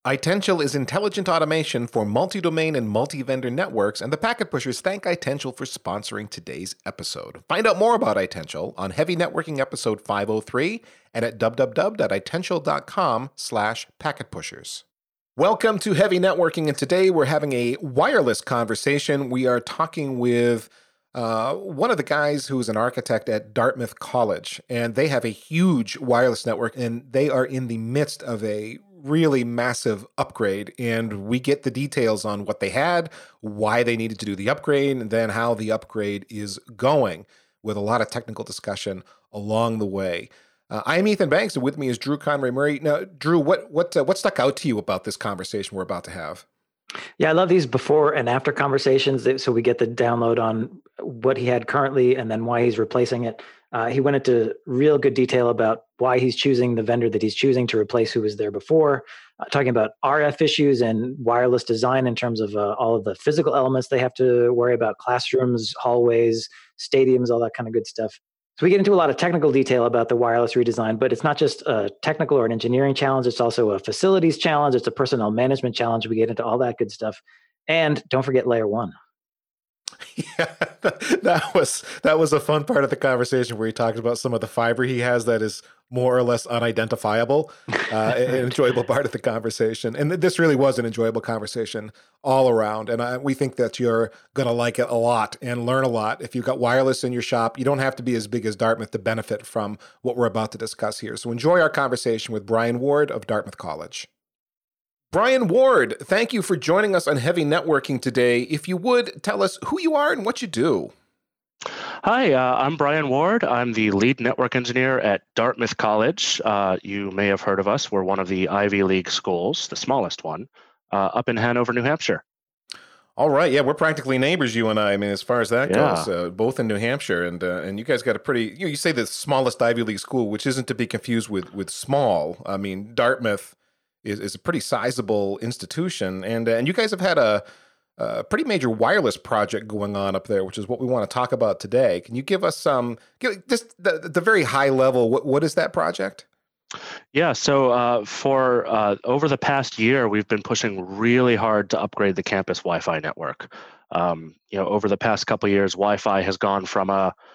iTential is intelligent automation for multi-domain and multi-vendor networks, and the Packet Pushers thank iTential for sponsoring today's episode. Find out more about iTential on Heavy Networking episode 503 and at www.itential.com/packetpushers. Welcome to Heavy Networking, and today we're having a wireless conversation. We are talking with one of the guys who's an architect at Dartmouth College, and they have a huge wireless network, and they are in the midst of a really massive upgrade, and we get the details on what they had, why they needed to do the upgrade, and then how the upgrade is going, with a lot of technical discussion along the way. I'm Ethan Banks, and with me is Drew Conway Murray. Now, Drew, what stuck out to you about this conversation we're about to have? Yeah, I love these before and after conversations. So we get the download on what he had currently and then why he's replacing it. He went into real good detail about why he's choosing the vendor that he's choosing to replace who was there before, talking about RF issues and wireless design in terms of all of the physical elements they have to worry about, classrooms, hallways, stadiums, all that kind of good stuff. So we get into a lot of technical detail about the wireless redesign, but it's not just a technical or an engineering challenge. It's also a facilities challenge. It's a personnel management challenge. We get into all that good stuff. And don't forget layer one. Yeah, that was a fun part of the conversation where he talked about some of the fiber he has that is more or less unidentifiable, an enjoyable part of the conversation. And this really was an enjoyable conversation all around. And we think that you're going to like it a lot and learn a lot. If you've got wireless in your shop, you don't have to be as big as Dartmouth to benefit from what we're about to discuss here. So enjoy our conversation with Brian Ward of Dartmouth College. Brian Ward, thank you for joining us on Heavy Networking today. If you would, tell us who you are and what you do. Hi, I'm Brian Ward. I'm the lead network engineer at Dartmouth College. You may have heard of us. We're one of the Ivy League schools, the smallest one, up in Hanover, New Hampshire. All right. Yeah, we're practically neighbors, you and I. I mean, as far as that goes, both in New Hampshire. And you guys got a pretty, you say the smallest Ivy League school, which isn't to be confused with small. I mean, Dartmouth is a pretty sizable institution. And you guys have had a pretty major wireless project going on up there, which is what we want to talk about today. Can you give us just the very high level, what is that project? Yeah, so for over the past year, we've been pushing really hard to upgrade the campus Wi-Fi network. Over the past couple of years, Wi-Fi has gone from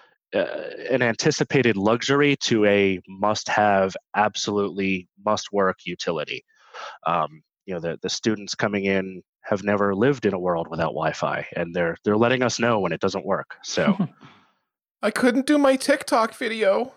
an anticipated luxury to a must-have, absolutely must-work utility. The students coming in have never lived in a world without Wi-Fi, and they're letting us know when it doesn't work. So I couldn't do my TikTok video.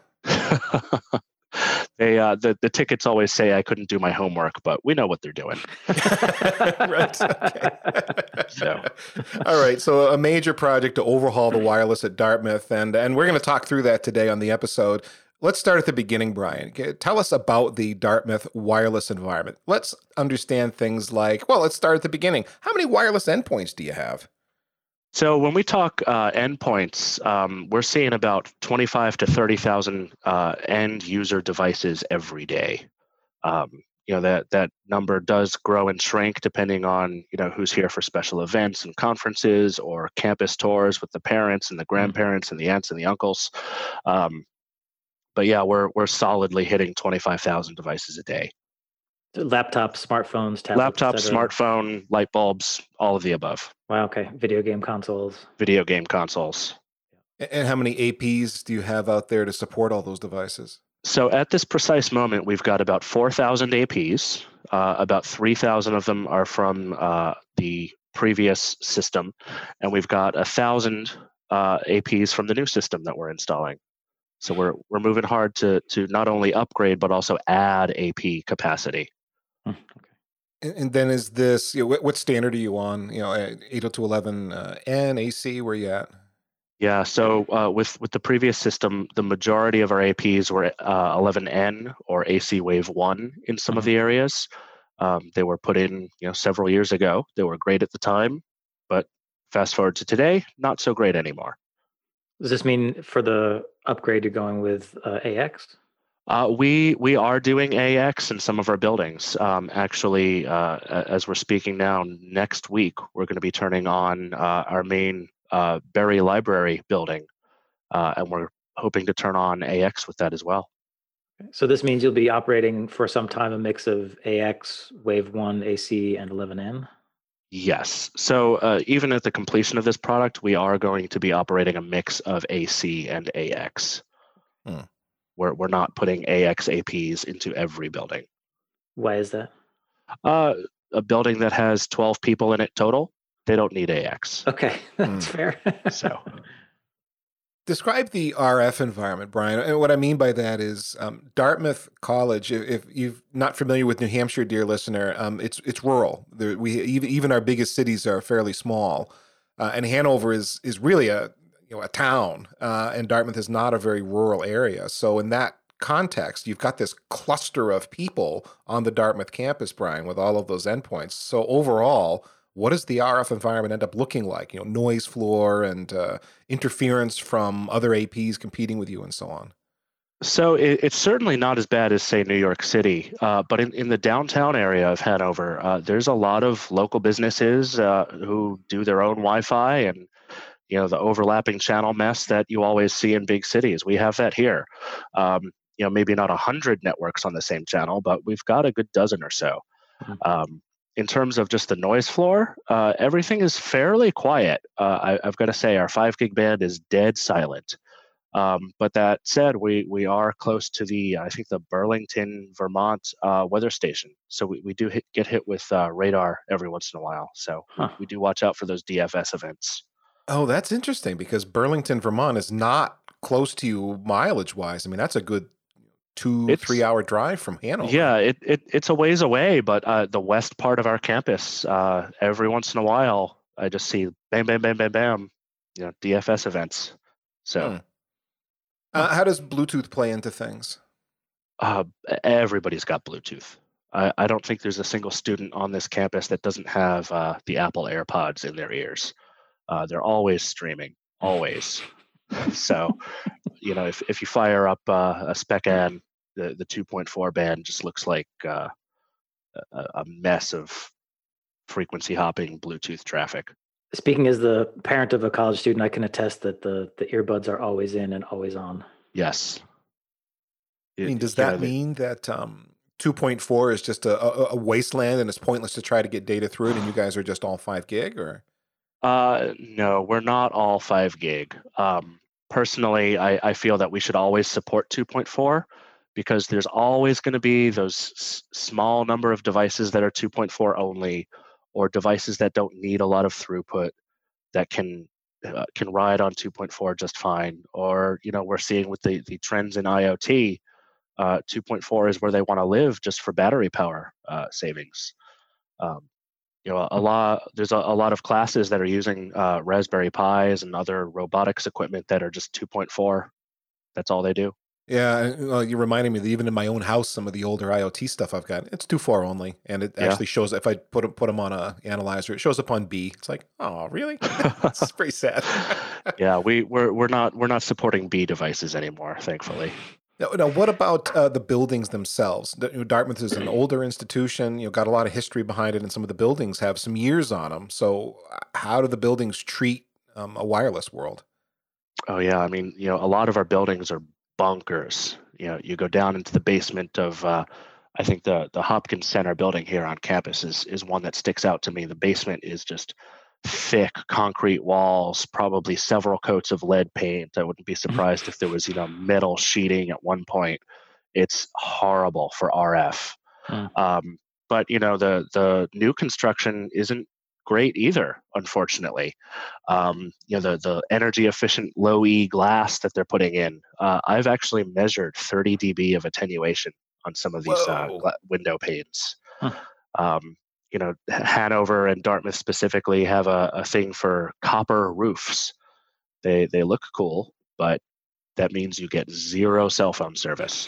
The tickets always say I couldn't do my homework, but we know what they're doing. Right. Okay. All right. So a major project to overhaul the wireless at Dartmouth, and we're going to talk through that today on the episode. Let's start at the beginning, Brian. Tell us about the Dartmouth wireless environment. Let's understand things like, let's start at the beginning. How many wireless endpoints do you have? So when we talk endpoints, we're seeing about 25 to 30,000 end user devices every day. That number does grow and shrink depending on who's here for special events and conferences or campus tours with the parents and the grandparents and the aunts and the uncles. But yeah, we're solidly hitting 25,000 devices a day. Laptops, smartphones, tablets. Laptops, smartphone, light bulbs, all of the above. Wow, okay. Video game consoles. And how many APs do you have out there to support all those devices? So at this precise moment, we've got about 4,000 APs. About 3,000 of them are from the previous system, and we've got 1,000 APs from the new system that we're installing. So we're moving hard to not only upgrade but also add AP capacity. Okay. And then is this, what standard are you on? 802.11n, AC, where are you at? Yeah, so with the previous system, the majority of our APs were 11n or AC Wave 1 in some of the areas. They were put in several years ago. They were great at the time, but fast forward to today, not so great anymore. Does this mean for the upgrade you're going with AX? We are doing AX in some of our buildings. Actually, as we're speaking now, next week we're going to be turning on our main Berry Library building, and we're hoping to turn on AX with that as well. So this means you'll be operating for some time a mix of AX, Wave 1, AC, and 11N? Yes. So even at the completion of this product, we are going to be operating a mix of AC and AX. Hmm. We're not putting AX APs into every building. Why is that? A building that has 12 people in it total, they don't need AX. Okay, that's fair. So Describe the RF environment, Brian. And what I mean by that is Dartmouth College. If you're not familiar with New Hampshire, dear listener, it's rural. Even our biggest cities are fairly small, and Hanover is really a town, and Dartmouth is not a very rural area. So in that context, you've got this cluster of people on the Dartmouth campus, Brian, with all of those endpoints. So overall, what does the RF environment end up looking like? Noise floor and interference from other APs competing with you and so on. So it's certainly not as bad as, say, New York City, but in the downtown area of Hanover, there's a lot of local businesses who do their own Wi-Fi, and the overlapping channel mess that you always see in big cities. We have that here. Maybe not 100 networks on the same channel, but we've got a good dozen or so. Mm-hmm. In terms of just the noise floor, everything is fairly quiet. I've got to say, our 5 gig band is dead silent. But that said, we are close to I think the Burlington, Vermont weather station. So we do get hit with radar every once in a while. So we do watch out for those DFS events. Oh, that's interesting, because Burlington, Vermont is not close to you mileage-wise. I mean, that's a good 2-3 hour drive from Hanover. Yeah, it's a ways away, but the west part of our campus, every once in a while, I just see bam, bam, bam, bam, bam, DFS events. So, how does Bluetooth play into things? Everybody's got Bluetooth. I don't think there's a single student on this campus that doesn't have the Apple AirPods in their ears. They're always streaming, always. So, if you fire up a SpecN, the 2.4 band just looks like a mess of frequency hopping Bluetooth traffic. Speaking as the parent of a college student, I can attest that the earbuds are always in and always on. Yes. I mean, does that mean that 2.4 is just a wasteland and it's pointless to try to get data through it, and you guys are just all 5 gig, or? No, we're not all 5 gig. Personally, I feel that we should always support 2.4, because there's always going to be those small number of devices that are 2.4 only, or devices that don't need a lot of throughput that can ride on 2.4 just fine. Or we're seeing with the trends in IoT, 2.4 is where they want to live, just for battery power savings. There's a lot of classes that are using Raspberry Pis and other robotics equipment that are just 2.4. That's all they do. Yeah, well, you're reminding me that even in my own house, some of the older IoT stuff I've got, it's 2.4 only, and it actually shows. If I put them on a analyzer, it shows up on B. It's like, oh, really? It's pretty sad. Yeah, we're not supporting B devices anymore, thankfully. Now, what about the buildings themselves? Dartmouth is an older institution, got a lot of history behind it, and some of the buildings have some years on them. So how do the buildings treat a wireless world? Oh, yeah. I mean, a lot of our buildings are bunkers. You go down into the basement of, I think the Hopkins Center building here on campus is one that sticks out to me. The basement is just thick concrete walls, probably several coats of lead paint. I wouldn't be surprised if there was, metal sheeting at one point. It's horrible for RF. But the new construction isn't great either, unfortunately. The energy efficient low E glass that they're putting in, I've actually measured 30 dB of attenuation on some of these window panes. Hanover and Dartmouth specifically have a thing for copper roofs. They look cool, but that means you get 0 cell phone service.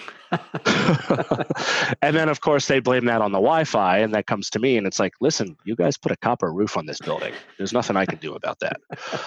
And then, of course, they blame that on the Wi-Fi, and that comes to me, and it's like, listen, you guys put a copper roof on this building. There's nothing I can do about that.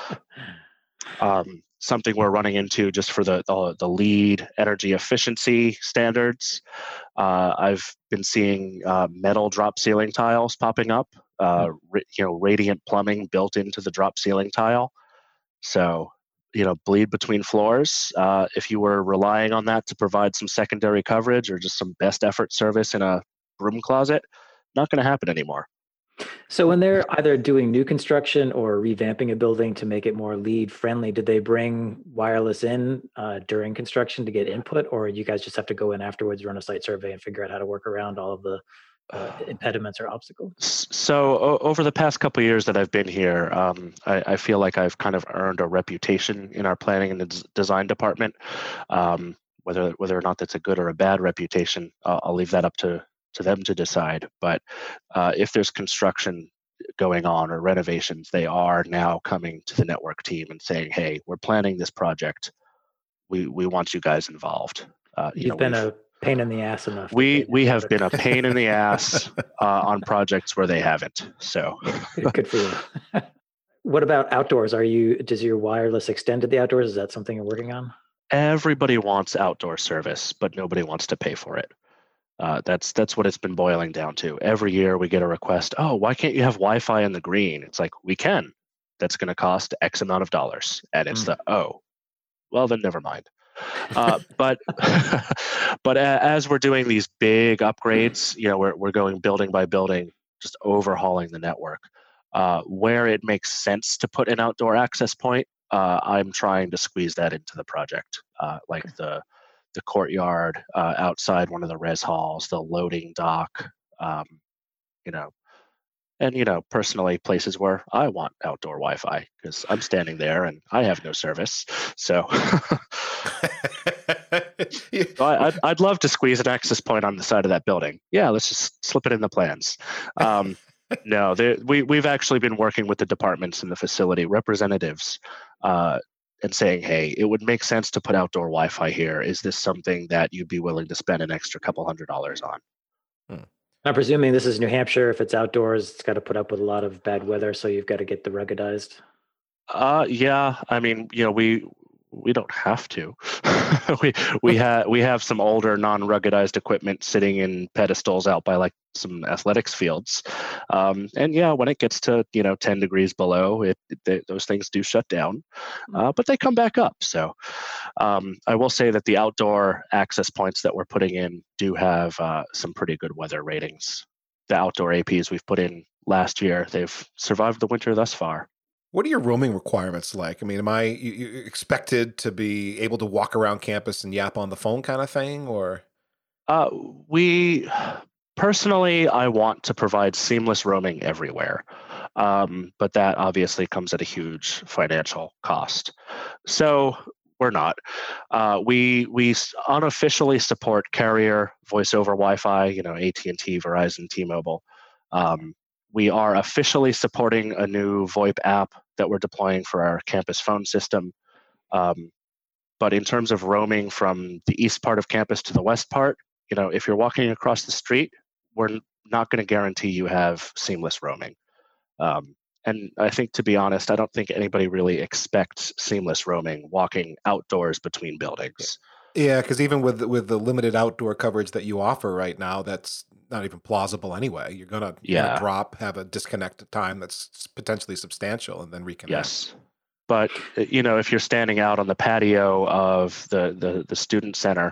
Something we're running into just for the LEED energy efficiency standards. I've been seeing metal drop ceiling tiles popping up, radiant plumbing built into the drop ceiling tile. So bleed between floors. If you were relying on that to provide some secondary coverage or just some best effort service in a broom closet, not going to happen anymore. So when they're either doing new construction or revamping a building to make it more LEED friendly, did they bring wireless in during construction to get input, or you guys just have to go in afterwards, run a site survey, and figure out how to work around all of the impediments or obstacles? So over the past couple of years that I've been here, I feel like I've kind of earned a reputation in our planning and design department. Whether or not that's a good or a bad reputation, I'll leave that up to them to decide. But if there's construction going on or renovations, they are now coming to the network team and saying, "Hey, we're planning this project. We want you guys involved." You've been a pain in the ass enough. We have been a pain in the ass on projects where they haven't. So good for you. What about outdoors? Does your wireless extend to the outdoors? Is that something you're working on? Everybody wants outdoor service, but nobody wants to pay for it. That's what it's been boiling down to. Every year we get a request. Oh, why can't you have Wi-Fi in the green? It's like, we can. That's going to cost X amount of dollars, and it's well, then never mind. But as we're doing these big upgrades, we're going building by building, just overhauling the network. Where it makes sense to put an outdoor access point, I'm trying to squeeze that into the project, like the courtyard outside one of the res halls, the loading dock, and personally places where I want outdoor Wi-Fi because I'm standing there and I have no service. So I'd love to squeeze an access point on the side of that building. Yeah, let's just slip it in the plans. No, we've actually been working with the departments and the facility representatives and saying, hey, it would make sense to put outdoor Wi-Fi here. Is this something that you'd be willing to spend an extra couple $100s on? I'm presuming this is New Hampshire. If it's outdoors, it's got to put up with a lot of bad weather, so you've got to get the ruggedized. Yeah. I mean, we don't have to. we have some older non-ruggedized equipment sitting in pedestals out by like some athletics fields, and yeah, when it gets to 10 degrees below, those things do shut down, but they come back up. So I will say that the outdoor access points that we're putting in do have some pretty good weather ratings. The outdoor APs we've put in last year, they've survived the winter thus far. What are your roaming requirements like? I mean, am you expected to be able to walk around campus and yap on the phone kind of thing, or? We personally, I want to provide seamless roaming everywhere, but that obviously comes at a huge financial cost. So we're not. We unofficially support carrier voice over Wi-Fi. AT&T, Verizon, T-Mobile. We are officially supporting a new VoIP app that we're deploying for our campus phone system. But in terms of roaming from the east part of campus to the west part, if you're walking across the street, we're not going to guarantee you have seamless roaming. And I think, to be honest, I don't think anybody really expects seamless roaming walking outdoors between buildings. Yeah, because even with the limited outdoor coverage that you offer right now, that's not even plausible anyway. You're gonna have a disconnect time that's potentially substantial, and then reconnect. Yes, but if you're standing out on the patio of the student center,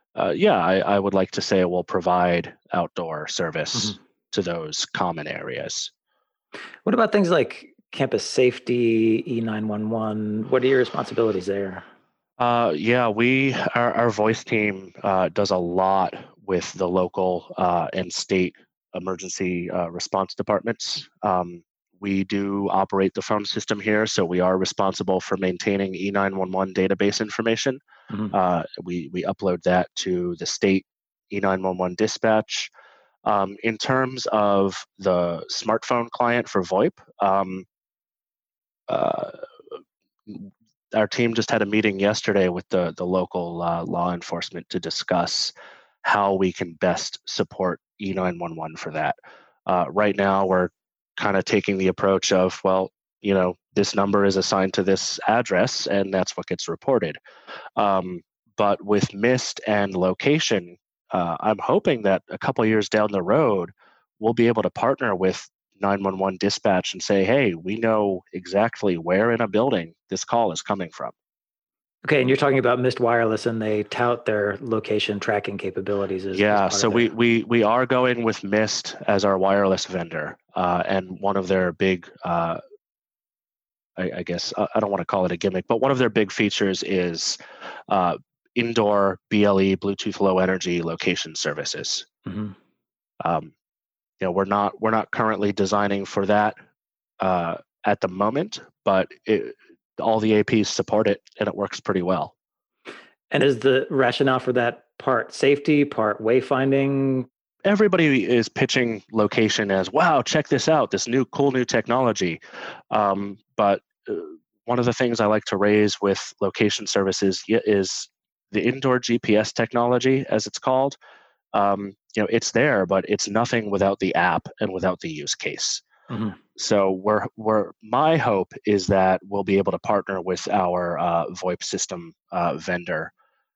I would like to say we'll provide outdoor service to those common areas. What about things like campus safety, E911? What are your responsibilities there? Our voice team does a lot with the local and state emergency response departments. We do operate the phone system here, so we are responsible for maintaining E911 database information. We upload that to the state E911 dispatch. In terms of the smartphone client for VoIP, our team just had a meeting yesterday with the local law enforcement to discuss how we can best support E911 for that. Right now, we're kind of taking the approach of, this number is assigned to this address, and that's what gets reported. But with MIST and location, I'm hoping that a couple of years down the road, we'll be able to partner with 911 dispatch and say, hey, we know exactly where in a building this call is coming from. Okay, and you're talking about Mist Wireless, and they tout their location tracking capabilities as Yeah, part so of their... we are going with Mist as our wireless vendor, and one of their big, I guess I don't want to call it a gimmick, but one of their big features is uh, indoor BLE Bluetooth Low Energy location services. Mm-hmm. We're not currently designing for that at the moment, but all the APs support it, and it works pretty well. And is the rationale for that part safety, part wayfinding? Everybody is pitching location as, wow, check this out, this cool new technology. But one of the things I like to raise with location services is the indoor GPS technology, as it's called. It's there, but it's nothing without the app and without the use case. Mm-hmm. So my hope is that we'll be able to partner with our VoIP system vendor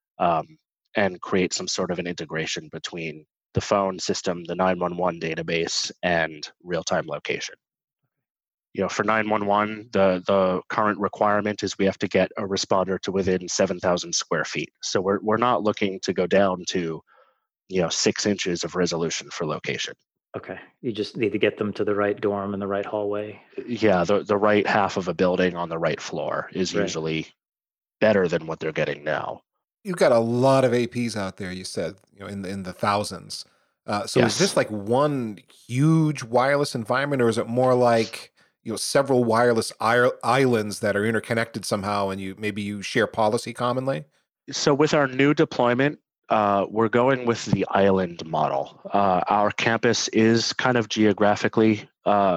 and create some sort of an integration between the phone system, the 911 database, and real-time location. For 911, the current requirement is we have to get a responder to within 7,000 square feet. So we're not looking to go down to 6 inches of resolution for location. Okay, you just need to get them to the right dorm and the right hallway. Yeah, the right half of a building on the right floor is Right. usually better than what they're getting now. You've got a lot of APs out there, you said, in the thousands. So Yes. Is this like one huge wireless environment, or is it more like several wireless islands that are interconnected somehow, and maybe you share policy commonly? So with our new deployment, we're going with the island model. Our campus is kind of geographically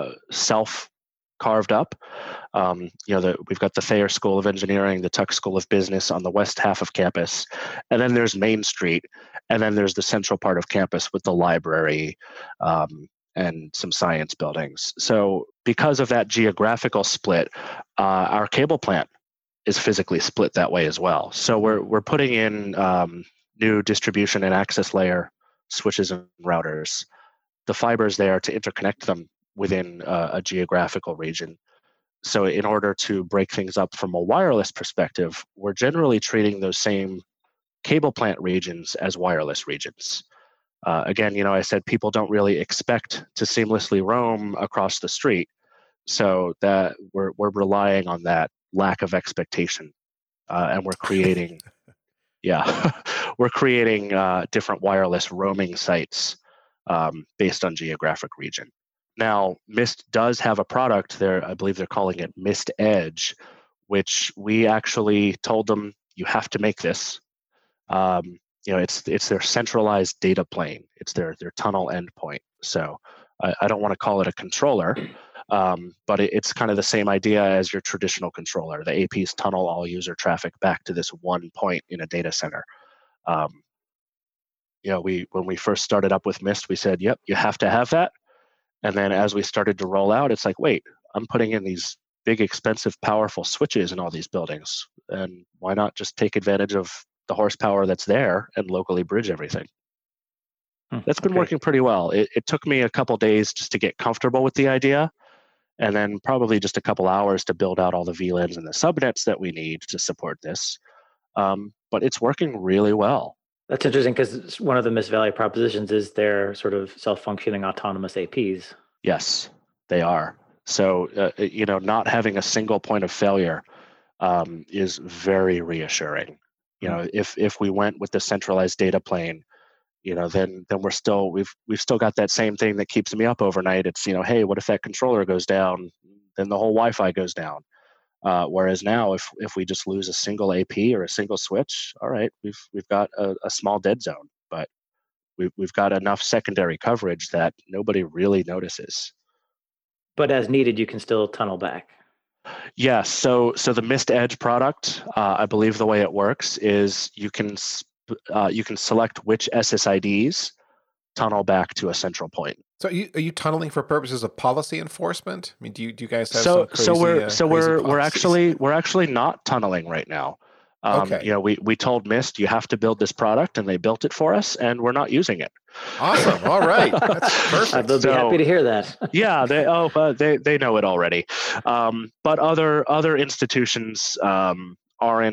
self-carved up. We've got the Thayer School of Engineering, the Tuck School of Business on the west half of campus, and then there's Main Street, and then there's the central part of campus with the library and some science buildings. So because of that geographical split, our cable plant is physically split that way as well. So we're putting in new distribution and access layer switches and routers. The fiber's there to interconnect them within a geographical region. So in order to break things up from a wireless perspective, we're generally treating those same cable plant regions as wireless regions. Again, I said people don't really expect to seamlessly roam across the street. So that we're relying on that lack of expectation, and we're creating we're creating different wireless roaming sites based on geographic region. Now, Mist does have a product there. I believe they're calling it Mist Edge, which we actually told them, you have to make this. It's their centralized data plane. It's their tunnel endpoint. So I don't want to call it a controller, but it's kind of the same idea as your traditional controller. The APs tunnel all user traffic back to this one point in a data center. When we first started up with Mist, we said, yep, you have to have that. And then as we started to roll out, it's like, wait, I'm putting in these big, expensive, powerful switches in all these buildings. And why not just take advantage of the horsepower that's there and locally bridge everything? That's been working pretty well. It took me a couple days just to get comfortable with the idea, and then probably just a couple hours to build out all the VLANs and the subnets that we need to support this. But it's working really well. That's interesting because one of the Mist value propositions is their sort of self-functioning autonomous APs. Yes, they are. So, not having a single point of failure is very reassuring. If we went with the centralized data plane, then we've still got that same thing that keeps me up overnight. It's, hey, what if that controller goes down? Then the whole Wi-Fi goes down. Whereas now, if we just lose a single AP or a single switch, all right, we've got a small dead zone, but we've got enough secondary coverage that nobody really notices. But as needed, you can still tunnel back. Yes. So the Mist Edge product, I believe the way it works is you can select which SSIDs tunnel back to a central point. So are you tunneling for purposes of policy enforcement? I mean, do you guys have some crazy we're actually not tunneling right now. Okay. We told Mist you have to build this product, and they built it for us, and we're not using it. Awesome. All right, that's perfect. They'll be happy to hear that. Yeah, they know it already. But other institutions aren't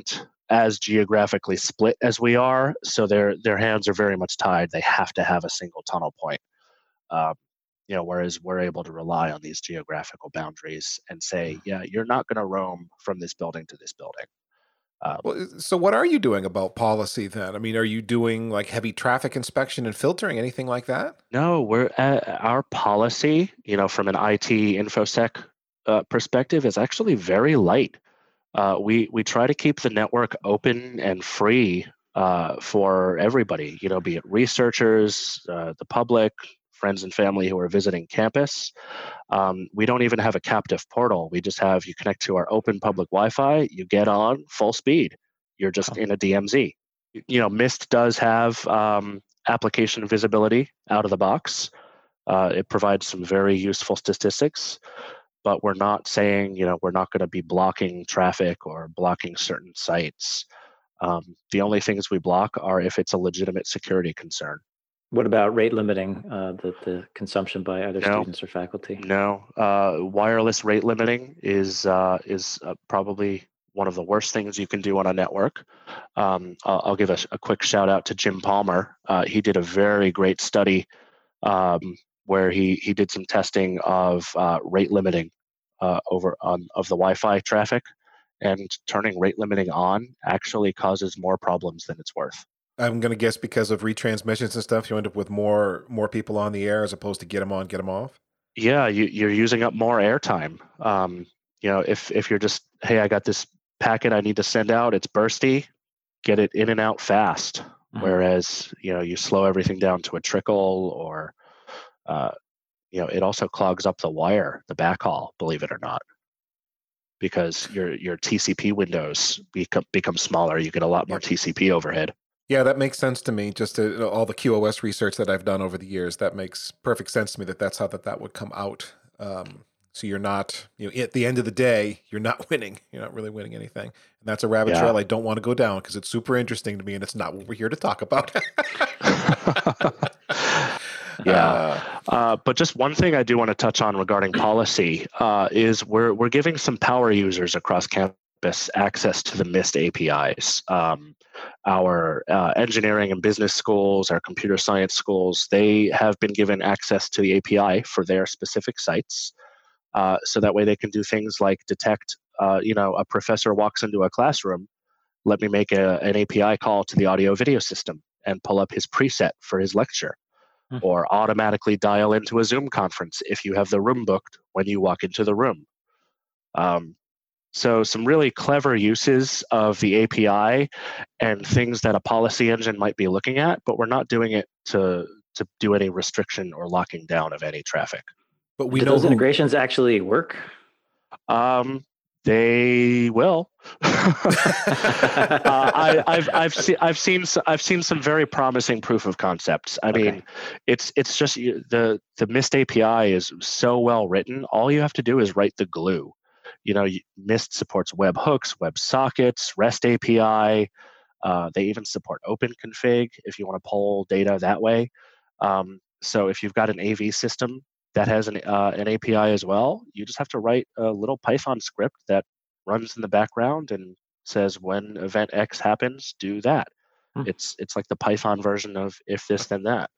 as geographically split as we are, so their hands are very much tied. They have to have a single tunnel point. Um, whereas we're able to rely on these geographical boundaries and say, yeah, you're not going to roam from this building to this building. Well, so what are you doing about policy then? I mean, are you doing like heavy traffic inspection and filtering, anything like that? No, we're our policy, from an IT infosec perspective, is actually very light. We try to keep the network open and free for everybody, be it researchers, the public, friends and family who are visiting campus. We don't even have a captive portal. We just have you connect to our open public Wi-Fi, you get on full speed. You're just in a DMZ. Mist does have application visibility out of the box. It provides some very useful statistics, but we're not saying, we're not going to be blocking traffic or blocking certain sites. The only things we block are if it's a legitimate security concern. What about rate limiting the consumption by either students or faculty? No, wireless rate limiting is probably one of the worst things you can do on a network. I'll give a quick shout out to Jim Palmer. He did a very great study where he did some testing of rate limiting of the Wi-Fi traffic, and turning rate limiting on actually causes more problems than it's worth. I'm going to guess because of retransmissions and stuff, you end up with more people on the air as opposed to get them on, get them off. Yeah, you're using up more airtime. If you're just, hey, I got this packet I need to send out, it's bursty, get it in and out fast. Mm-hmm. Whereas, you slow everything down to a trickle, or, it also clogs up the wire, the backhaul, believe it or not, because your TCP windows become smaller. You get a lot more TCP overhead. Yeah, that makes sense to me. Just all the QoS research that I've done over the years, that makes perfect sense to me. That's how that would come out. So you're not, at the end of the day, you're not winning. You're not really winning anything. And that's a rabbit trail I don't want to go down because it's super interesting to me, and it's not what we're here to talk about. But just one thing I do want to touch on regarding policy is we're giving some power users across campus access to the Mist APIs. Our engineering and business schools, our computer science schools, they have been given access to the API for their specific sites. So that way they can do things like detect, a professor walks into a classroom, let me make an API call to the audio video system and pull up his preset for his lecture, or automatically dial into a Zoom conference if you have the room booked when you walk into the room. So some really clever uses of the API and things that a policy engine might be looking at, but we're not doing it to do any restriction or locking down of any traffic. But we know those integrations actually work? They will. I've seen some very promising proof of concepts. I mean, it's just the Mist API is so well written. All you have to do is write the glue. Mist supports webhooks, WebSockets, REST API. They even support OpenConfig if you want to pull data that way. So if you've got an AV system that has an API as well, you just have to write a little Python script that runs in the background and says when event X happens, do that. It's like the Python version of if this, then that.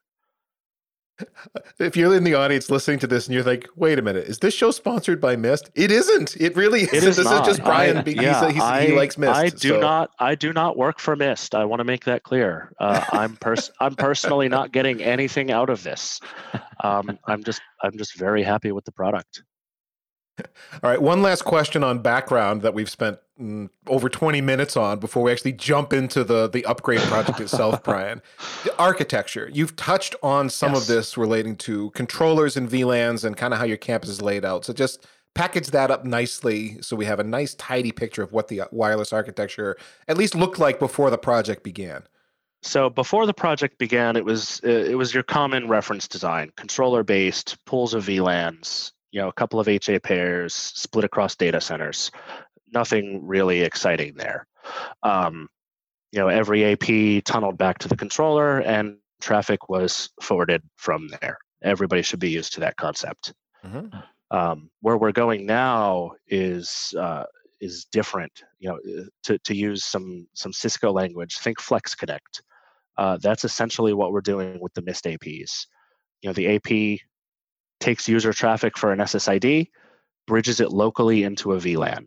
If you're in the audience listening to this and you're like, wait a minute, is this show sponsored by Mist? It isn't. It really isn't. This is just Brian. He likes Mist. I do not work for Mist. I want to make that clear. I'm personally not getting anything out of this. I'm just very happy with the product. All right. One last question on background that we've spent over 20 minutes on before we actually jump into the upgrade project itself, Brian. The architecture. You've touched on some of this relating to controllers and VLANs and kind of how your campus is laid out. So just package that up nicely so we have a nice, tidy picture of what the wireless architecture at least looked like before the project began. So before the project began, it was your common reference design, controller-based, pools of VLANs, a couple of HA pairs split across data centers. Nothing really exciting there. Every AP tunneled back to the controller and traffic was forwarded from there. Everybody should be used to that concept. Mm-hmm. Where we're going now is is different. To use some Cisco language, think Flex Connect. That's essentially what we're doing with the Mist APs. The AP takes user traffic for an SSID, bridges it locally into a VLAN.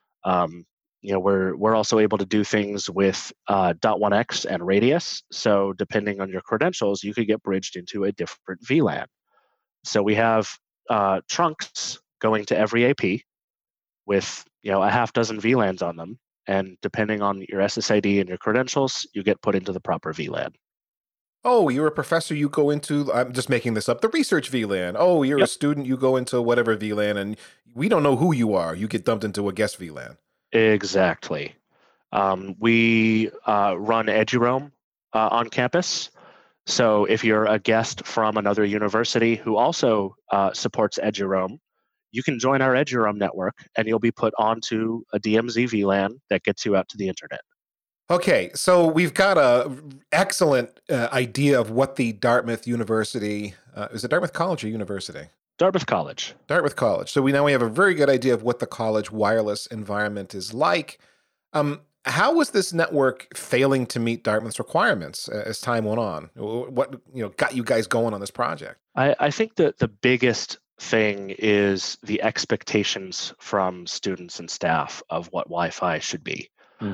We're also able to do things with .1x and Radius. So depending on your credentials, you could get bridged into a different VLAN. So we have trunks going to every AP with a half dozen VLANs on them, and depending on your SSID and your credentials, you get put into the proper VLAN. Oh, you're a professor, you go into, I'm just making this up, the research VLAN. Oh, you're a student, you go into whatever VLAN, and we don't know who you are. You get dumped into a guest VLAN. Exactly. We run EduRoam on campus. So if you're a guest from another university who also supports EduRoam, you can join our EduRoam network, and you'll be put onto a DMZ VLAN that gets you out to the internet. Okay, so we've got a excellent idea of what the Dartmouth University, is it Dartmouth College or University? Dartmouth College. Dartmouth College. So we have a very good idea of what the college wireless environment is like. How was this network failing to meet Dartmouth's requirements as time went on? What got you guys going on this project? I think that the biggest thing is the expectations from students and staff of what Wi-Fi should be.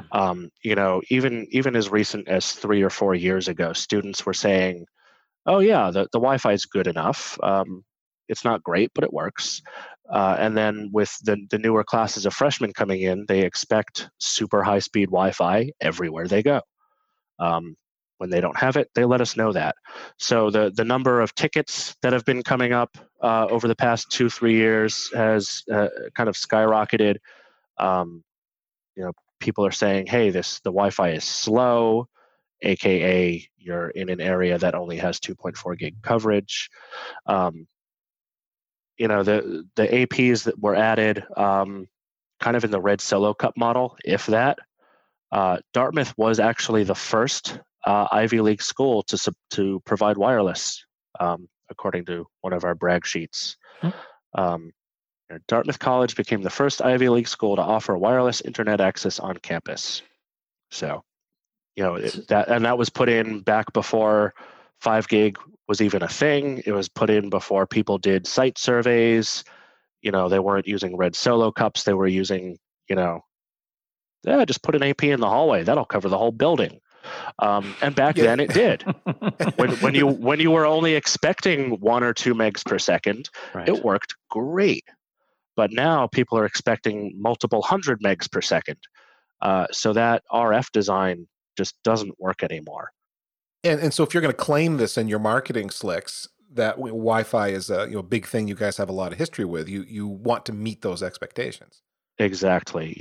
Even as recent as 3 or 4 years ago, students were saying, "Oh yeah, the Wi-Fi is good enough. It's not great, but it works." And then with the newer classes of freshmen coming in, they expect super high-speed Wi-Fi everywhere they go. When they don't have it, they let us know that. So the number of tickets that have been coming up over the past 2-3 years has kind of skyrocketed. People are saying, "Hey, the Wi-Fi is slow," aka you're in an area that only has 2.4 gig coverage. The APs that were added, kind of in the Red Solo Cup model, if that. Dartmouth was actually the first Ivy League school to provide wireless, according to one of our brag sheets. Dartmouth College became the first Ivy League school to offer wireless internet access on campus. So, that was put in back before 5 gig was even a thing. It was put in before people did site surveys. They weren't using Red Solo Cups. They were using, just put an AP in the hallway. That'll cover the whole building. And back then it did. when you were only expecting 1 or 2 megs per second, right, it worked great. But now people are expecting multiple 100 megs per second. So that RF design just doesn't work anymore. And so if you're going to claim this in your marketing slicks, that Wi-Fi is a big thing you guys have a lot of history with, you want to meet those expectations. Exactly.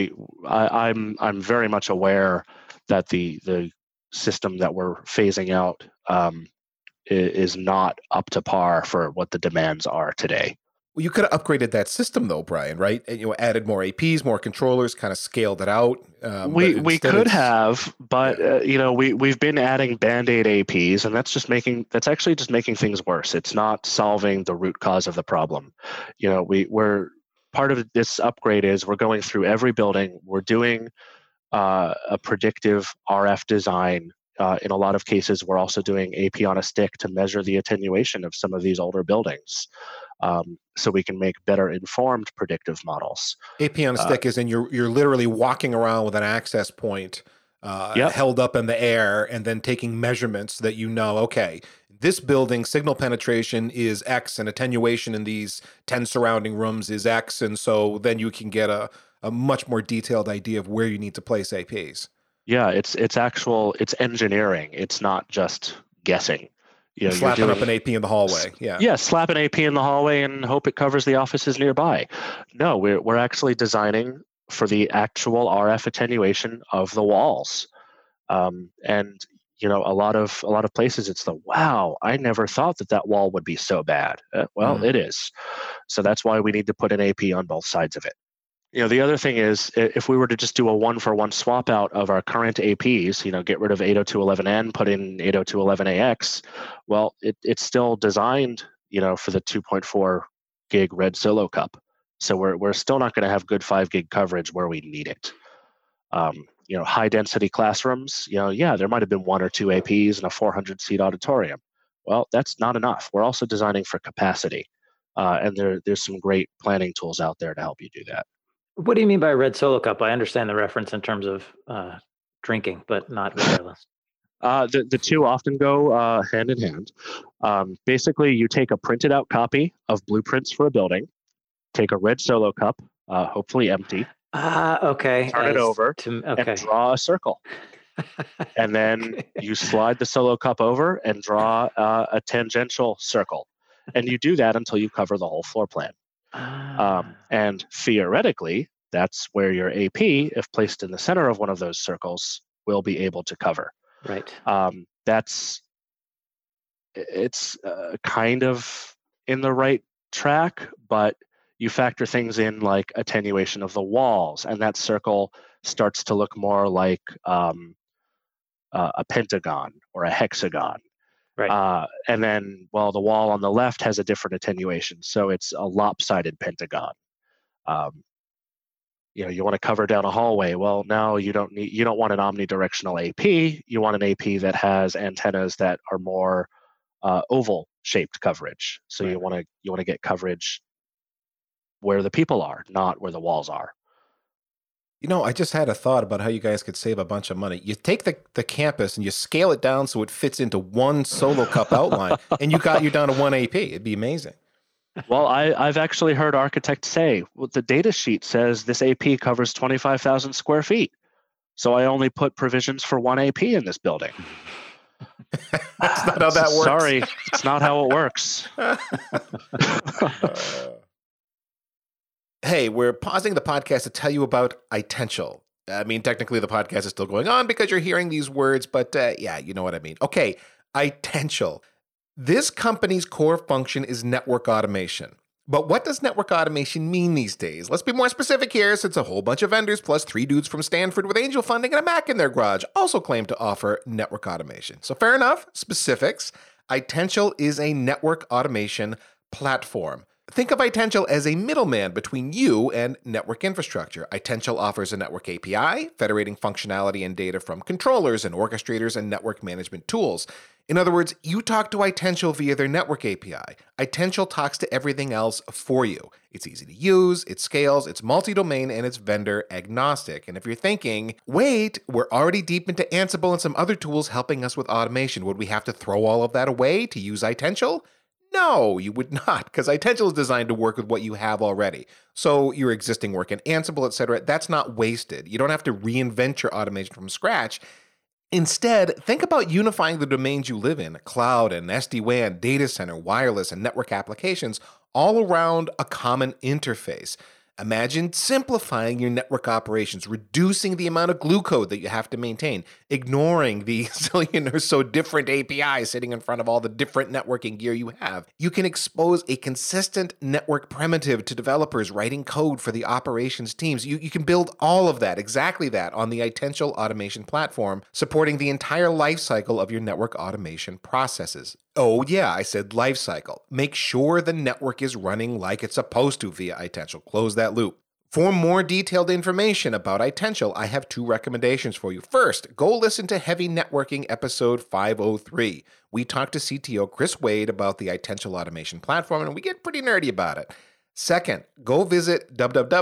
I'm very much aware that the system that we're phasing out is not up to par for what the demands are today. Well, you could have upgraded that system though, Brian, right? And, added more APs, more controllers, kind of scaled it out. We could have, but we've been adding Band-Aid APs, and that's actually just making things worse. It's not solving the root cause of the problem. We're part of this upgrade is we're going through every building. We're doing a predictive RF design. In a lot of cases, we're also doing AP on a stick to measure the attenuation of some of these older buildings, so we can make better informed predictive models. AP on a stick is you're literally walking around with an access point held up in the air and then taking measurements that okay, this building signal penetration is X and attenuation in these 10 surrounding rooms is X, and so then you can get a much more detailed idea of where you need to place APs. Yeah, it's engineering. It's not just guessing. Slapping up an AP in the hallway. Yeah, slap an AP in the hallway and hope it covers the offices nearby. No, we're actually designing for the actual RF attenuation of the walls. And a lot of places it's wow, I never thought that wall would be so bad. It is. So that's why we need to put an AP on both sides of it. The other thing is, if we were to just do a 1-for-1 swap out of our current APs, get rid of 802.11n, put in 802.11ax, well, it's still designed, for the 2.4 gig Red Solo Cup. So we're still not going to have good 5 gig coverage where we need it. High density classrooms, yeah, there might have been 1 or 2 APs in a 400 seat auditorium. Well, that's not enough. We're also designing for capacity. And there's some great planning tools out there to help you do that. What do you mean by red solo cup? I understand the reference in terms of drinking, but not wireless. The two often go hand in hand. Basically, you take a printed out copy of blueprints for a building, take a red solo cup, hopefully empty. Okay. Turn it over and draw a circle. And then you slide the solo cup over and draw a tangential circle. And you do that until you cover the whole floor plan. And theoretically, that's where your AP, if placed in the center of one of those circles, will be able to cover. Right. It's kind of in the right track, but you factor things in like attenuation of the walls, and that circle starts to look more like a pentagon or a hexagon. Right. And then, the wall on the left has a different attenuation, so it's a lopsided pentagon. You want to cover down a hallway. Well, now you don't want an omnidirectional AP. You want an AP that has antennas that are more oval shaped coverage. So right. you want to get coverage where the people are, not where the walls are. I just had a thought about how you guys could save a bunch of money. You take the campus and you scale it down so it fits into one solo cup outline, and you're down to 1 AP. It'd be amazing. Well, I've actually heard architects say, the data sheet says this AP covers 25,000 square feet. So I only put provisions for 1 AP in this building. That's not how that works. Sorry, it's not how it works. Hey, we're pausing the podcast to tell you about Itential. I mean, technically the podcast is still going on because you're hearing these words, but yeah, you know what I mean. Okay, Itential. This company's core function is network automation. But what does network automation mean these days? Let's be more specific here, since a whole bunch of vendors plus 3 dudes from Stanford with angel funding and a Mac in their garage also claim to offer network automation. So fair enough, specifics. Itential is a network automation platform. Think of Itential as a middleman between you and network infrastructure. Itential offers a network API, federating functionality and data from controllers and orchestrators and network management tools. In other words, you talk to Itential via their network API. Itential talks to everything else for you. It's easy to use, it scales, it's multi-domain, and it's vendor agnostic. And if you're thinking, wait, we're already deep into Ansible and some other tools helping us with automation, would we have to throw all of that away to use Itential? No, you would not, because Itential is designed to work with what you have already. So your existing work in Ansible, etc., that's not wasted. You don't have to reinvent your automation from scratch. Instead, think about unifying the domains you live in, cloud and SD-WAN, data center, wireless, and network applications, all around a common interface. Imagine simplifying your network operations, reducing the amount of glue code that you have to maintain, ignoring the zillion or so different APIs sitting in front of all the different networking gear you have. You can expose a consistent network primitive to developers writing code for the operations teams. You can build all of that, exactly that, on the Itential automation platform, supporting the entire lifecycle of your network automation processes. Oh yeah, I said lifecycle. Make sure the network is running like it's supposed to via Itential. Close that loop. For more detailed information about Itential, I have 2 recommendations for you. First, go listen to Heavy Networking episode 503. We talked to CTO Chris Wade about the Itential automation platform, and we get pretty nerdy about it. Second, go visit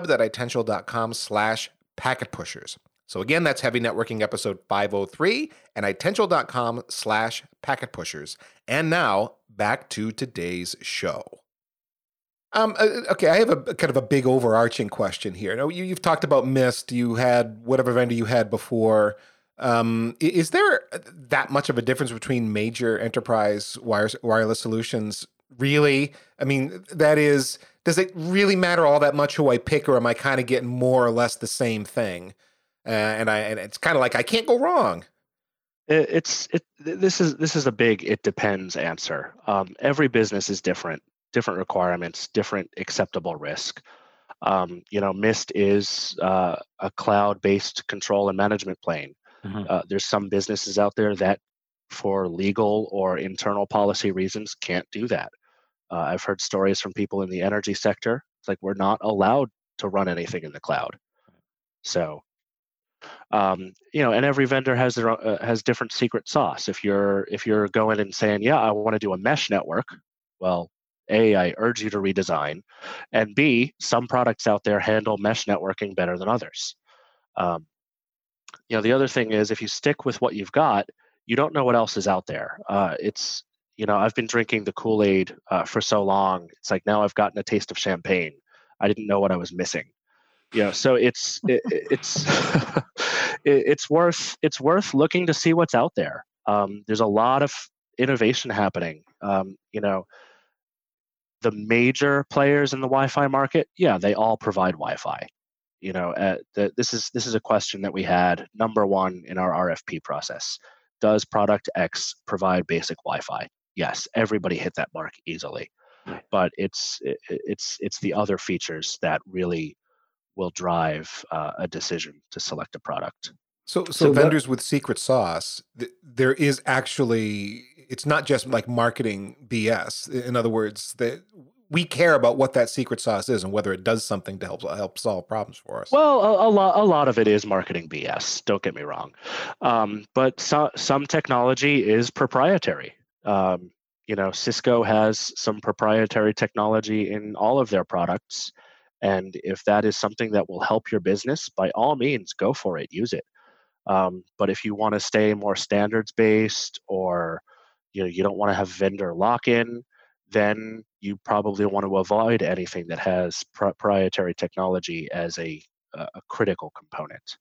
www.itential.com/packetpushers. So again, that's Heavy Networking episode 503 and itential.com/packetpushers. And now back to today's show. Okay, I have a kind of a big overarching question here. Now, you've talked about Mist. You had whatever vendor you had before. Is there that much of a difference between major enterprise wireless solutions? Really? I mean, that is, does it really matter all that much who I pick, or am I kind of getting more or less the same thing? And it's kind of like I can't go wrong. This is a big it depends answer. Every business is different requirements, different acceptable risk. Mist is a cloud-based control and management plane. Mm-hmm. There's some businesses out there that, for legal or internal policy reasons, can't do that. I've heard stories from people in the energy sector It's like we're not allowed to run anything in the cloud. So, and every vendor has their has different secret sauce. If you're going and saying, yeah, I want to do a mesh network, well, A, I urge you to redesign, and B, some products out there handle mesh networking better than others. The other thing is, if you stick with what you've got, you don't know what else is out there. I've been drinking the Kool-Aid for so long. It's like now I've gotten a taste of champagne. I didn't know what I was missing. So it's it's worth looking to see what's out there. There's a lot of innovation happening. The major players in the Wi-Fi market, yeah, they all provide Wi-Fi. This is a question that we had number one in our RFP process. Does product X provide basic Wi-Fi? Yes, everybody hit that mark easily. Right. But it's the other features that really will drive a decision to select a product. So vendors with secret sauce, there is actually, it's not just like marketing BS. In other words, that we care about what that secret sauce is and whether it does something to help solve problems for us. Well, a lot of it is marketing BS. Don't get me wrong, but some technology is proprietary. Cisco has some proprietary technology in all of their products, and if that is something that will help your business, by all means, go for it. Use it. But if you want to stay more standards based, or you don't want to have vendor lock-in, then you probably want to avoid anything that has proprietary technology as a critical component.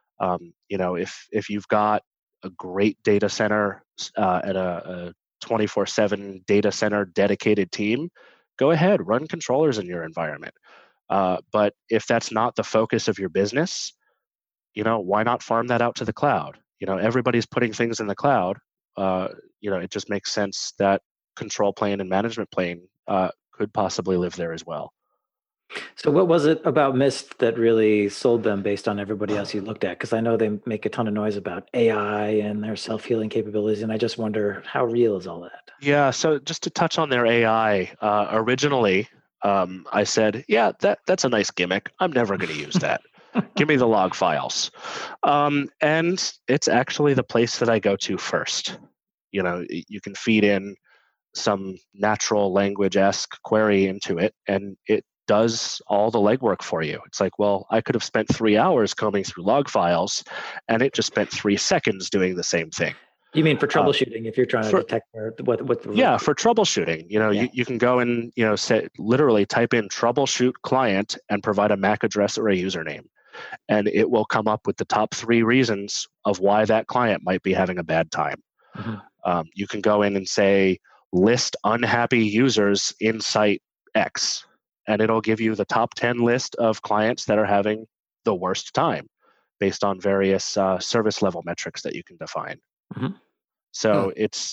If you've got a great data center and a 24/7 data center dedicated team, go ahead, run controllers in your environment. But if that's not the focus of your business, why not farm that out to the cloud? Everybody's putting things in the cloud. It just makes sense that control plane and management plane could possibly live there as well. So what was it about Mist that really sold them based on everybody else you looked at? Because I know they make a ton of noise about AI and their self-healing capabilities, and I just wonder, how real is all that? Yeah, so just to touch on their AI, originally I said, yeah, that's a nice gimmick. I'm never going to use that. Give me the log files. And it's actually the place that I go to first. You can feed in some natural language-esque query into it, and it does all the legwork for you. It's like, well, I could have spent 3 hours combing through log files, and it just spent 3 seconds doing the same thing. You mean for troubleshooting, if you're trying to detect what the yeah, for troubleshooting, you can go and literally type in troubleshoot client and provide a MAC address or a username, and it will come up with the top 3 reasons of why that client might be having a bad time. Mm-hmm. You can go in and say list unhappy users in site X, and it'll give you the top 10 list of clients that are having the worst time based on various service level metrics that you can define. Mm-hmm. So it's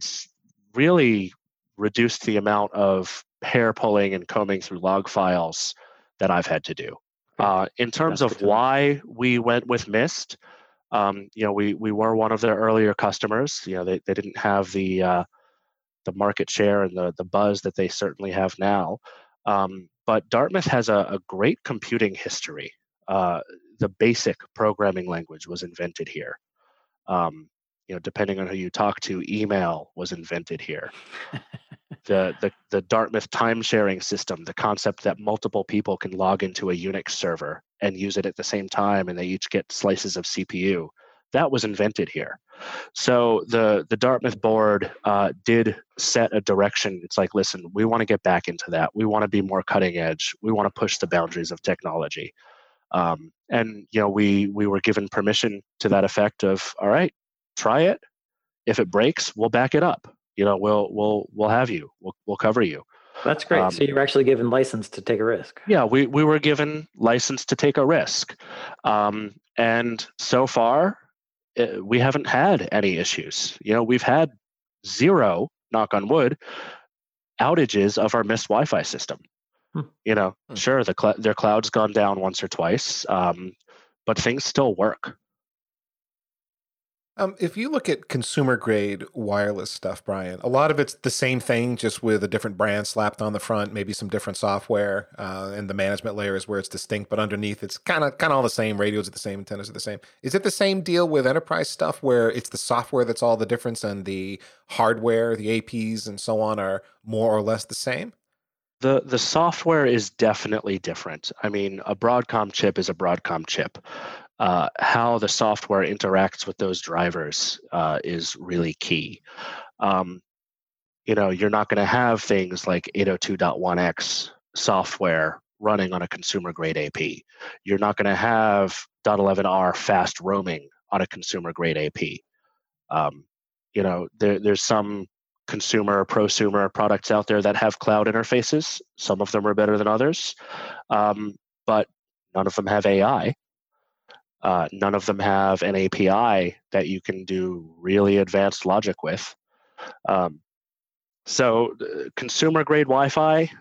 really reduced the amount of hair pulling and combing through log files that I've had to do. In terms of why we went with Mist, we were one of their earlier customers. They didn't have the market share and the buzz that they certainly have now. But Dartmouth has a great computing history. The BASIC programming language was invented here. Depending on who you talk to, email was invented here. The Dartmouth time sharing system, the concept that multiple people can log into a Unix server and use it at the same time, and they each get slices of CPU, that was invented here. So the Dartmouth board did set a direction. It's like, listen, we want to get back into that. We want to be more cutting edge. We want to push the boundaries of technology. And we were given permission to that effect of, all right, try it. If it breaks, we'll back it up. We'll have you. We'll cover you. That's great. So you were actually given license to take a risk. Yeah, we were given license to take a risk, and so far we haven't had any issues. We've had 0, knock on wood, outages of our Mist Wi-Fi system. Sure, their cloud's gone down once or twice, but things still work. If you look at consumer grade wireless stuff, Brian, a lot of it's the same thing, just with a different brand slapped on the front, maybe some different software, and the management layer is where it's distinct. But underneath, it's kind of all the same. Radios are the same, antennas are the same. Is it the same deal with enterprise stuff, where it's the software that's all the difference, and the hardware, the APs, and so on are more or less the same? The software is definitely different. I mean, a Broadcom chip is a Broadcom chip. How the software interacts with those drivers is really key. Um, you're not going to have things like 802.1x software running on a consumer grade AP. You're not going to have .11r fast roaming on a consumer grade AP. There's some consumer, prosumer products out there that have cloud interfaces. Some of them are better than others, but none of them have AI. None of them have an API that you can do really advanced logic with. So consumer grade Wi-Fi,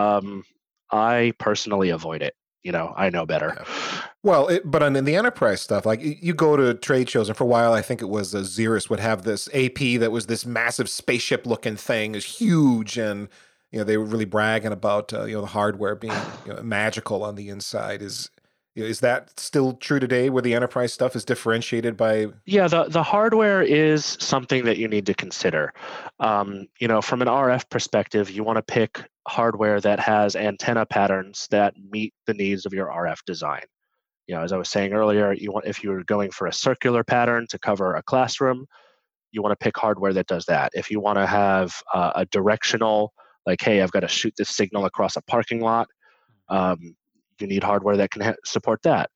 I personally avoid it. I know better. Yeah. Well, but in the enterprise stuff, like you go to trade shows, and for a while, I think it was Xeris would have this AP that was this massive spaceship-looking thing, is huge, and they were really bragging about the hardware being magical on the inside. Is that still true today, where the enterprise stuff is differentiated by? Yeah, the hardware is something that you need to consider. From an RF perspective, you want to pick hardware that has antenna patterns that meet the needs of your RF design. As I was saying earlier, if you're going for a circular pattern to cover a classroom, you want to pick hardware that does that. If you want to have a directional, like, hey, I've got to shoot this signal across a parking lot, you need hardware that can support that.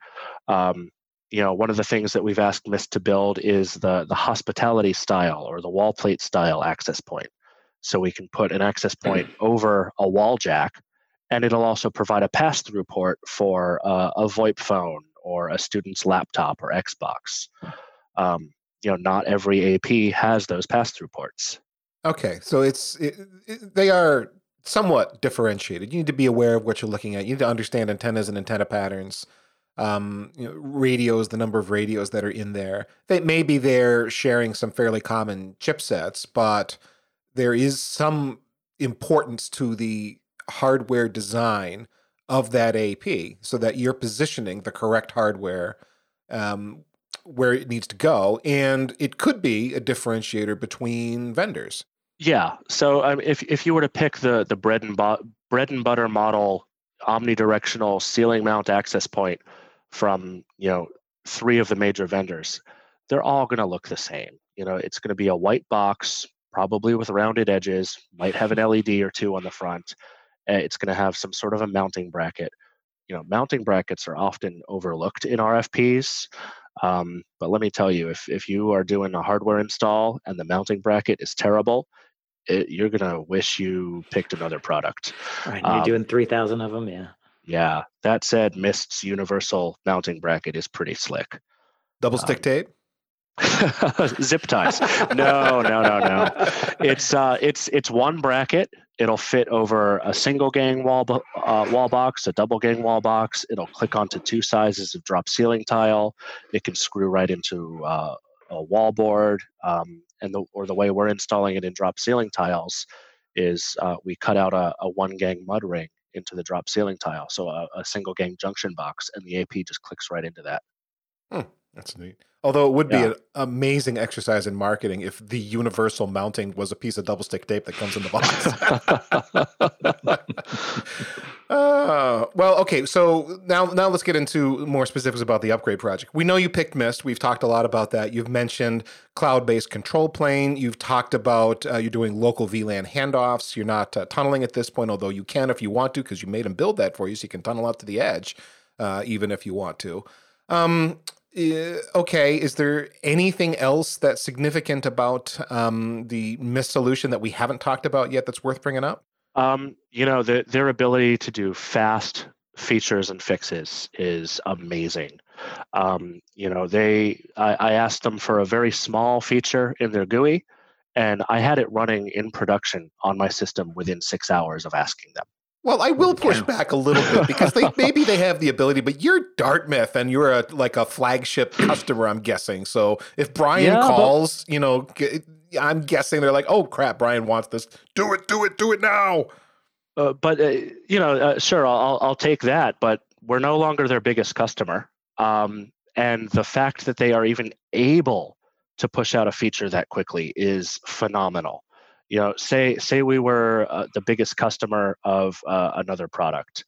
One of the things that we've asked Mist to build is the hospitality style or the wall plate style access point. So we can put an access point over a wall jack, and it'll also provide a pass-through port for a VoIP phone or a student's laptop or Xbox. Not every AP has those pass-through ports. Okay, so they are somewhat differentiated. You need to be aware of what you're looking at. You need to understand antennas and antenna patterns. Radios, the number of radios that are in there. Maybe they're sharing some fairly common chipsets, but there is some importance to the hardware design of that AP, so that you're positioning the correct hardware where it needs to go, and it could be a differentiator between vendors. Yeah. So if you were to pick the bread and butter model omnidirectional ceiling mount access point from 3 of the major vendors, they're all going to look the same. It's going to be a white box, probably with rounded edges, might have an LED or 2 on the front. It's going to have some sort of a mounting bracket. Mounting brackets are often overlooked in RFPs. But let me tell you, if you are doing a hardware install and the mounting bracket is terrible, you're going to wish you picked another product. Right, you're doing 3,000 of them, yeah. Yeah. That said, Mist's universal mounting bracket is pretty slick. Double stick tape? Zip ties. No. It's one bracket. It'll fit over a single gang wall box, a double gang wall box. It'll click onto 2 sizes of drop ceiling tile. It can screw right into a wall board. The way we're installing it in drop ceiling tiles is we cut out a 1 gang mud ring into the drop ceiling tile, so a single gang junction box, and the AP just clicks right into that. That's neat. Although it would be an amazing exercise in marketing if the universal mounting was a piece of double stick tape that comes in the box. Well, okay. So now let's get into more specifics about the upgrade project. We know you picked Mist. We've talked a lot about that. You've mentioned cloud-based control plane. You've talked about you're doing local VLAN handoffs. You're not tunneling at this point, although you can if you want to, because you made them build that for you, so you can tunnel out to the edge, even if you want to. Okay, is there anything else that's significant about the Mist solution that we haven't talked about yet that's worth bringing up? Their ability to do fast features and fixes is amazing. I asked them for a very small feature in their GUI, and I had it running in production on my system within 6 hours of asking them. Well, I will push back a little bit because maybe they have the ability, but you're Dartmouth and you're like a flagship customer, I'm guessing. So if Brian calls, I'm guessing they're like, oh crap, Brian wants this. Do it now. Sure, I'll take that, but we're no longer their biggest customer. And the fact that they are even able to push out a feature that quickly is phenomenal. Say we were the biggest customer of another product.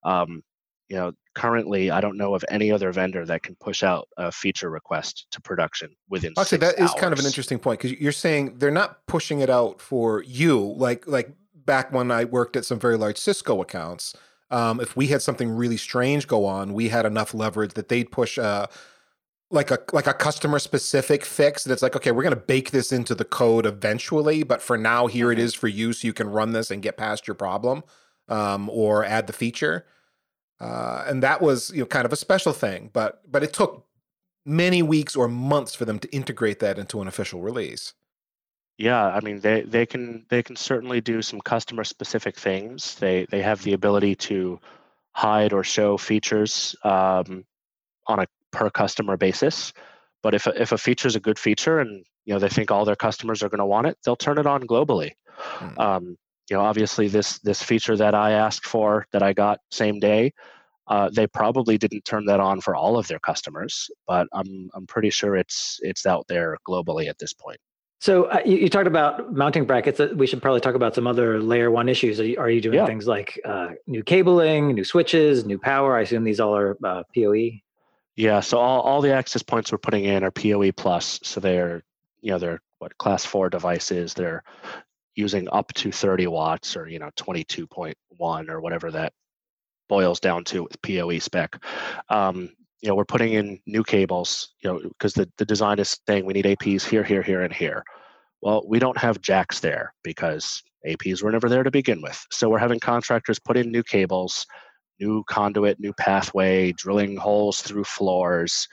Currently, I don't know of any other vendor that can push out a feature request to production within 6 hours. That is kind of an interesting point, because you're saying they're not pushing it out for you. Like back when I worked at some very large Cisco accounts, if we had something really strange go on, we had enough leverage that they'd push like a customer specific fix that's like, okay, we're going to bake this into the code eventually, but for now, here it is for you, so you can run this and get past your problem, or add the feature. And that was kind of a special thing, but it took many weeks or months for them to integrate that into an official release. Yeah, I mean they can certainly do some customer specific things. They have the ability to hide or show features on a per customer basis. But if a feature is a good feature and they think all their customers are going to want it, they'll turn it on globally. Obviously this feature that I asked for that I got same day, they probably didn't turn that on for all of their customers, but I'm pretty sure it's out there globally at this point. So you talked about mounting brackets. We should probably talk about some other layer one issues. Are you doing things like new cabling, new switches, new power? I assume these all are PoE. Yeah, so all the access points we're putting in are PoE plus. So they're what class 4 devices. They're using up to 30 watts or 22.1 or whatever that boils down to with PoE spec. We're putting in new cables, because the design is saying we need APs here, and here. Well, we don't have jacks there because APs were never there to begin with. So we're having contractors put in new cables, new conduit, new pathway, drilling holes through floors.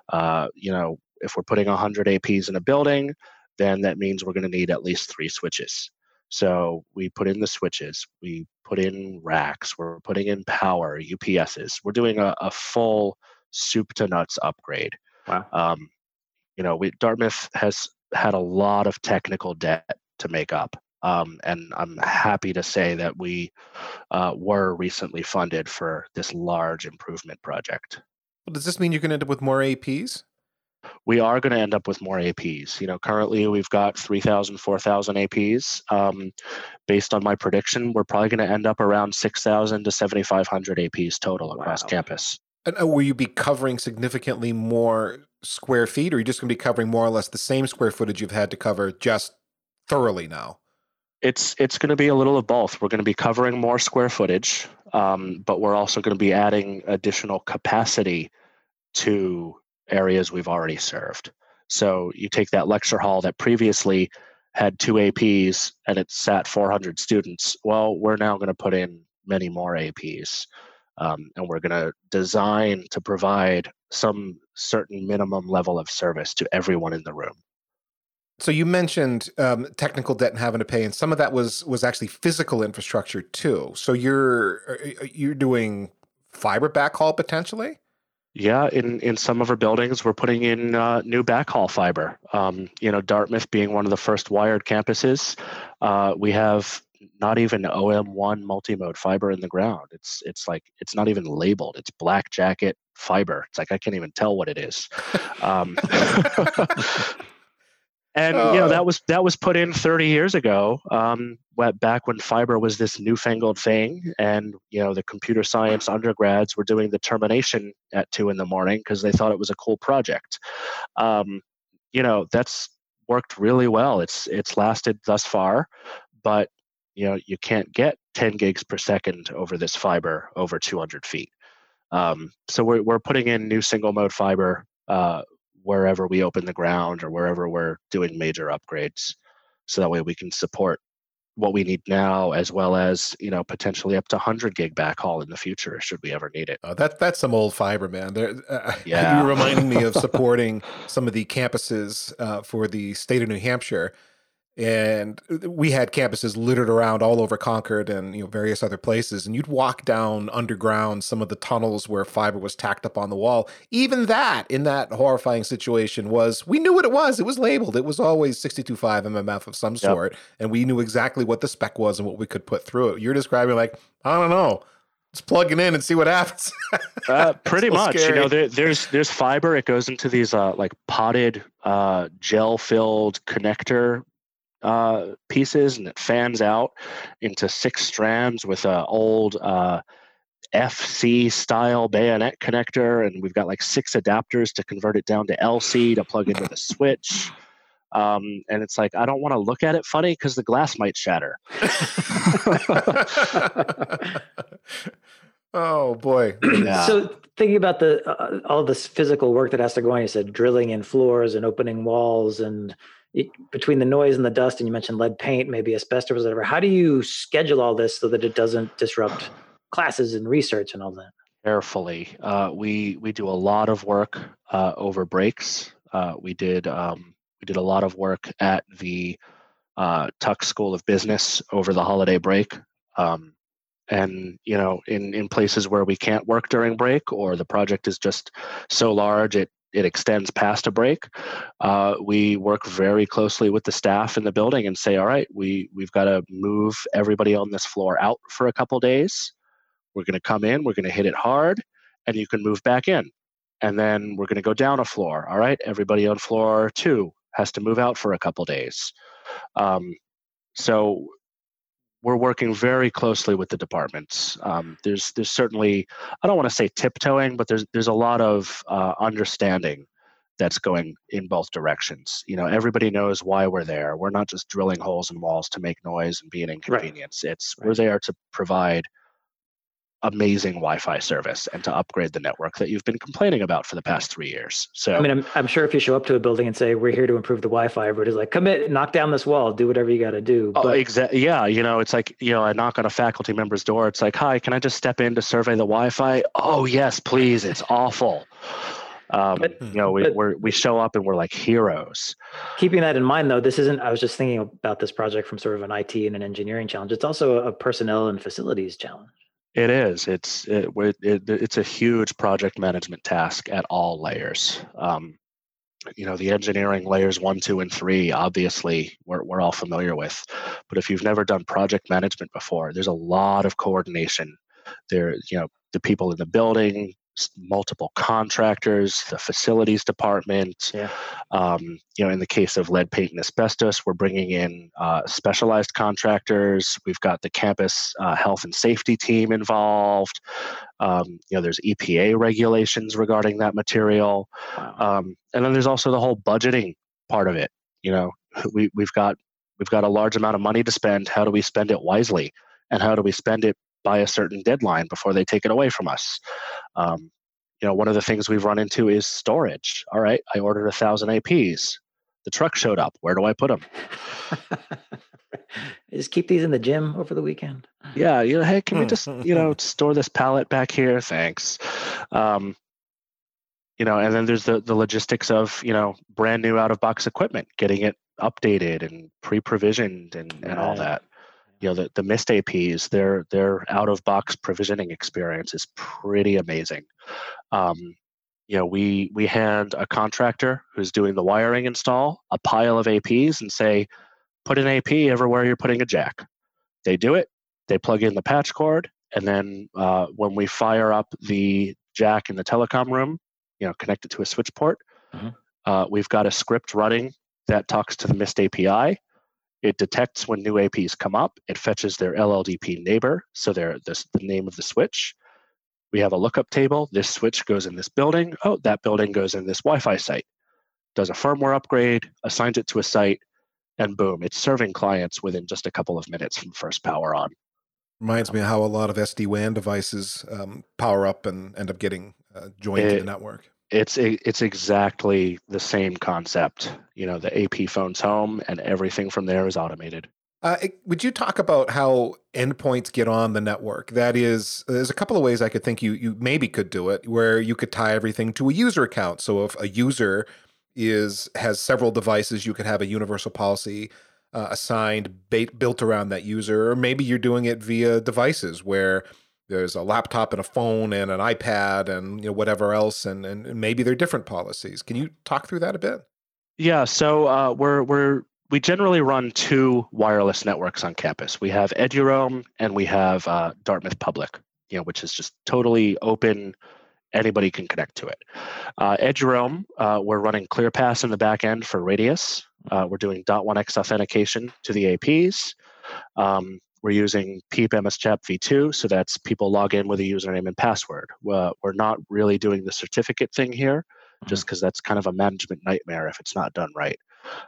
If we're putting 100 APs in a building, then that means we're going to need at least 3 switches. So we put in the switches, we put in racks, we're putting in power, UPSs. We're doing a full soup to nuts upgrade. Wow. Dartmouth has had a lot of technical debt to make up. And I'm happy to say that we were recently funded for this large improvement project. Well, does this mean you're going to end up with more APs? We are going to end up with more APs. Currently we've got 3,000, 4,000 APs. Based on my prediction, we're probably going to end up around 6,000 to 7,500 APs total across campus. And will you be covering significantly more square feet, or are you just going to be covering more or less the same square footage you've had to cover just thoroughly now? It's going to be a little of both. We're going to be covering more square footage, but we're also going to be adding additional capacity to areas we've already served. So you take that lecture hall that previously had 2 APs and it sat 400 students. Well, we're now going to put in many more APs. And we're going to design to provide some certain minimum level of service to everyone in the room. So you mentioned technical debt and having to pay, and some of that was actually physical infrastructure too. So you're doing fiber backhaul potentially? Yeah, in some of our buildings, we're putting in new backhaul fiber. Dartmouth being one of the first wired campuses, we have not even OM1 multimode fiber in the ground. It's not even labeled. It's black jacket fiber. It's like I can't even tell what it is. And that was put in 30 years ago, back when fiber was this newfangled thing, and the computer science undergrads were doing the termination at 2 a.m. because they thought it was a cool project. That's worked really well. It's lasted thus far, but you can't get 10 gigs per second over this fiber over 200 feet. So we're putting in new single mode fiber wherever we open the ground or wherever we're doing major upgrades. So that way we can support what we need now, as well as, potentially up to 100 gig backhaul in the future, should we ever need it. That's some old fiber, man. Yeah. You're reminding me of supporting some of the campuses for the state of New Hampshire. And we had campuses littered around all over Concord and various other places. And you'd walk down underground some of the tunnels where fiber was tacked up on the wall. Even that, in that horrifying situation, we knew what it was. It was labeled. It was always 62.5 MMF of some sort. And we knew exactly what the spec was and what we could put through it. You're describing like, I don't know. Just plug it in and see what happens. Pretty much. Scary. There's fiber. It goes into these like potted gel-filled connector pieces, and it fans out into 6 strands with a old FC style bayonet connector, and we've got like 6 adapters to convert it down to LC to plug into the switch. And it's like, I don't want to look at it funny because the glass might shatter. Oh boy. Yeah. So thinking about all this physical work that has to go on, you said drilling in floors and opening walls, and between the noise and the dust, and you mentioned lead paint, maybe asbestos, whatever. How do you schedule all this so that it doesn't disrupt classes and research and all that? Carefully. We do a lot of work over breaks. We did a lot of work at the Tuck School of Business over the holiday break. And in places where we can't work during break, or the project is just so large it extends past a break, we work very closely with the staff in the building and say, all right, we've got to move everybody on this floor out for a couple days. We're going to come in, we're going to hit it hard, and you can move back in. And then we're going to go down a floor. All right, everybody on floor 2 has to move out for a couple days. So we're working very closely with the departments. There's certainly, I don't want to say tiptoeing, but there's a lot of understanding that's going in both directions. Everybody knows why we're there. We're not just drilling holes in walls to make noise and be an inconvenience. Right. We're there to provide amazing Wi-Fi service and to upgrade the network that you've been complaining about for the past 3 years. So, I mean, I'm sure if you show up to a building and say, we're here to improve the Wi-Fi, everybody's like, come in, knock down this wall, do whatever you got to do. Oh, exactly. Yeah. it's like, I knock on a faculty member's door. It's like, hi, can I just step in to survey the Wi-Fi? Oh, yes, please. It's awful. We show up and we're like heroes. Keeping that in mind, though, I was just thinking about this project from sort of an IT and an engineering challenge. It's also a personnel and facilities challenge. It is. It's a huge project management task at all layers. The engineering layers 1, 2, and 3, obviously, we're all familiar with. But if you've never done project management before, there's a lot of coordination. There, the people in the building, multiple contractors, the facilities department. Yeah. In the case of lead paint and asbestos, we're bringing in specialized contractors. We've got the campus health and safety team involved. There's EPA regulations regarding that material. Wow. And then there's also the whole budgeting part of it. We've got a large amount of money to spend. How do we spend it wisely? And how do we spend it by a certain deadline before they take it away from us? One of the things we've run into is storage. All right, I ordered 1,000 APs. The truck showed up. Where do I put them? Just keep these in the gym over the weekend. Yeah, hey, can we just, store this pallet back here? Thanks. And then there's the logistics of, brand new out-of-box equipment, getting it updated and pre-provisioned and all that. The Mist APs, their out-of-box provisioning experience is pretty amazing. We hand a contractor who's doing the wiring install a pile of APs and say, put an AP everywhere you're putting a jack. They do it. They plug in the patch cord, and then when we fire up the jack in the telecom room, connect it to a switch port, we've got a script running that talks to the Mist API. It detects when new APs come up. It fetches their LLDP neighbor, so they're the name of the switch. We have a lookup table. This switch goes in this building. Oh, that building goes in this Wi-Fi site. Does a firmware upgrade, assigns it to a site, and boom, it's serving clients within just a couple of minutes from first power on. Reminds me of how a lot of SD-WAN devices power up and end up getting joined to the network. It's exactly the same concept. The AP phone's home, and everything from there is automated. Would you talk about how endpoints get on the network? That is, there's a couple of ways I could think you maybe could do it, where you could tie everything to a user account. So if a user has several devices, you could have a universal policy. assigned, built around that user, or maybe you're doing it via devices where there's a laptop and a phone and an iPad and whatever else, and maybe they're different policies. Can you talk through that a bit? Yeah, so we generally run two wireless networks on campus. We have Eduroam and we have Dartmouth Public, which is just totally open. Anybody can connect to it. Eduroam, we're running ClearPass in the back end for Radius. We're doing .1x authentication to the APs. We're using PEEP MSChap v2, so that's people log in with a username and password. We're not really doing the certificate thing here, just because that's kind of a management nightmare if it's not done right.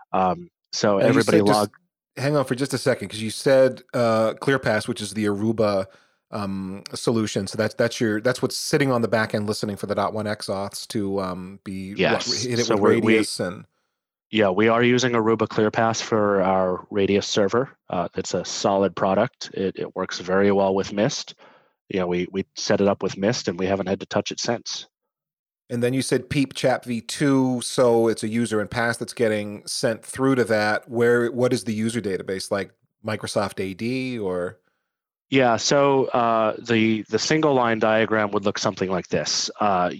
So now everybody log. Hang on for just a second, because you said ClearPass, which is the Aruba solution. So that's what's sitting on the back end, listening for the .1x auths to be hit it with Radius and. Yeah, we are using Aruba ClearPass for our Radius server. It's a solid product. It works very well with Mist. We set it up with Mist, and we haven't had to touch it since. And then you said PEEP Chap v2, so it's a user and pass that's getting sent through to that. What is the user database, like Microsoft AD or? Yeah, so the single line diagram would look something like this.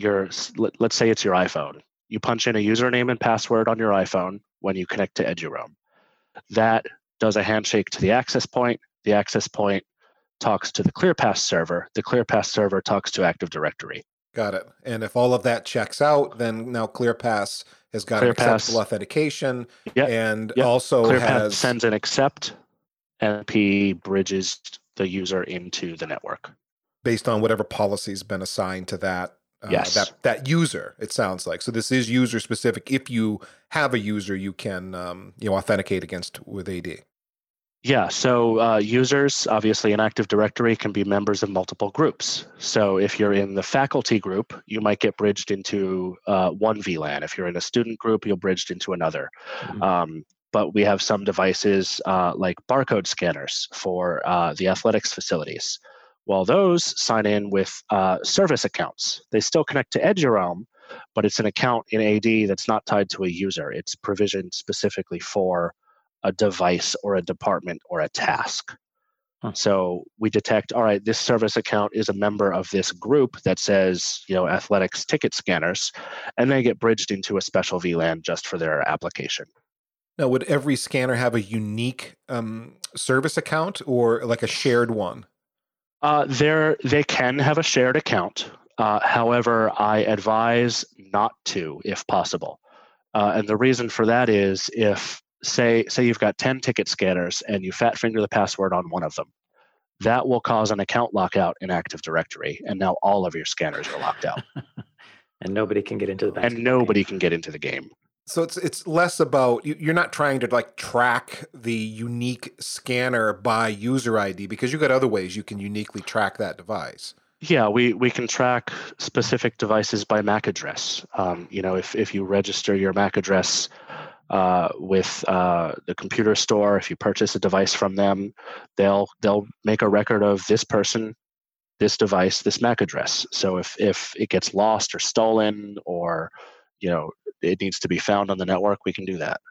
Let's say it's your iPhone. You punch in a username and password on your iPhone when you connect to Eduroam. That does a handshake to the access point. The access point talks to the ClearPass server. The ClearPass server talks to Active Directory. Got it. And if all of that checks out, then now ClearPass has got an acceptable authentication, and also ClearPass sends an accept, and P bridges the user into the network based on whatever policy's been assigned to that. Yes. That user, it sounds like. So this is user specific. If you have a user, you can authenticate against with AD. Yeah, so users, obviously in Active Directory, can be members of multiple groups. So if you're in the faculty group, you might get bridged into one VLAN. If you're in a student group, you'll bridged into another. Mm-hmm. But we have some devices like barcode scanners for the athletics facilities. Well, those sign in with service accounts. They still connect to Eduroam, but it's an account in AD that's not tied to a user. It's provisioned specifically for a device or a department or a task. So we detect, all right, this service account is a member of this group that says, athletics ticket scanners, and they get bridged into a special VLAN just for their application. Now, would every scanner have a unique service account or like a shared one? They can have a shared account. However, I advise not to, if possible. And the reason for that is if, say you've got 10 ticket scanners and you fat finger the password on one of them, that will cause an account lockout in Active Directory, and now all of your scanners are locked out. And nobody can get into the basketball And nobody can get into the game. So it's less about, you're not trying to like track the unique scanner by user ID, because you've got other ways you can uniquely track that device. Yeah, we can track specific devices by MAC address. If you register your MAC address with the computer store, if you purchase a device from them, they'll make a record of this person, this device, this MAC address. So if it gets lost or stolen, or it needs to be found on the network, we can do that.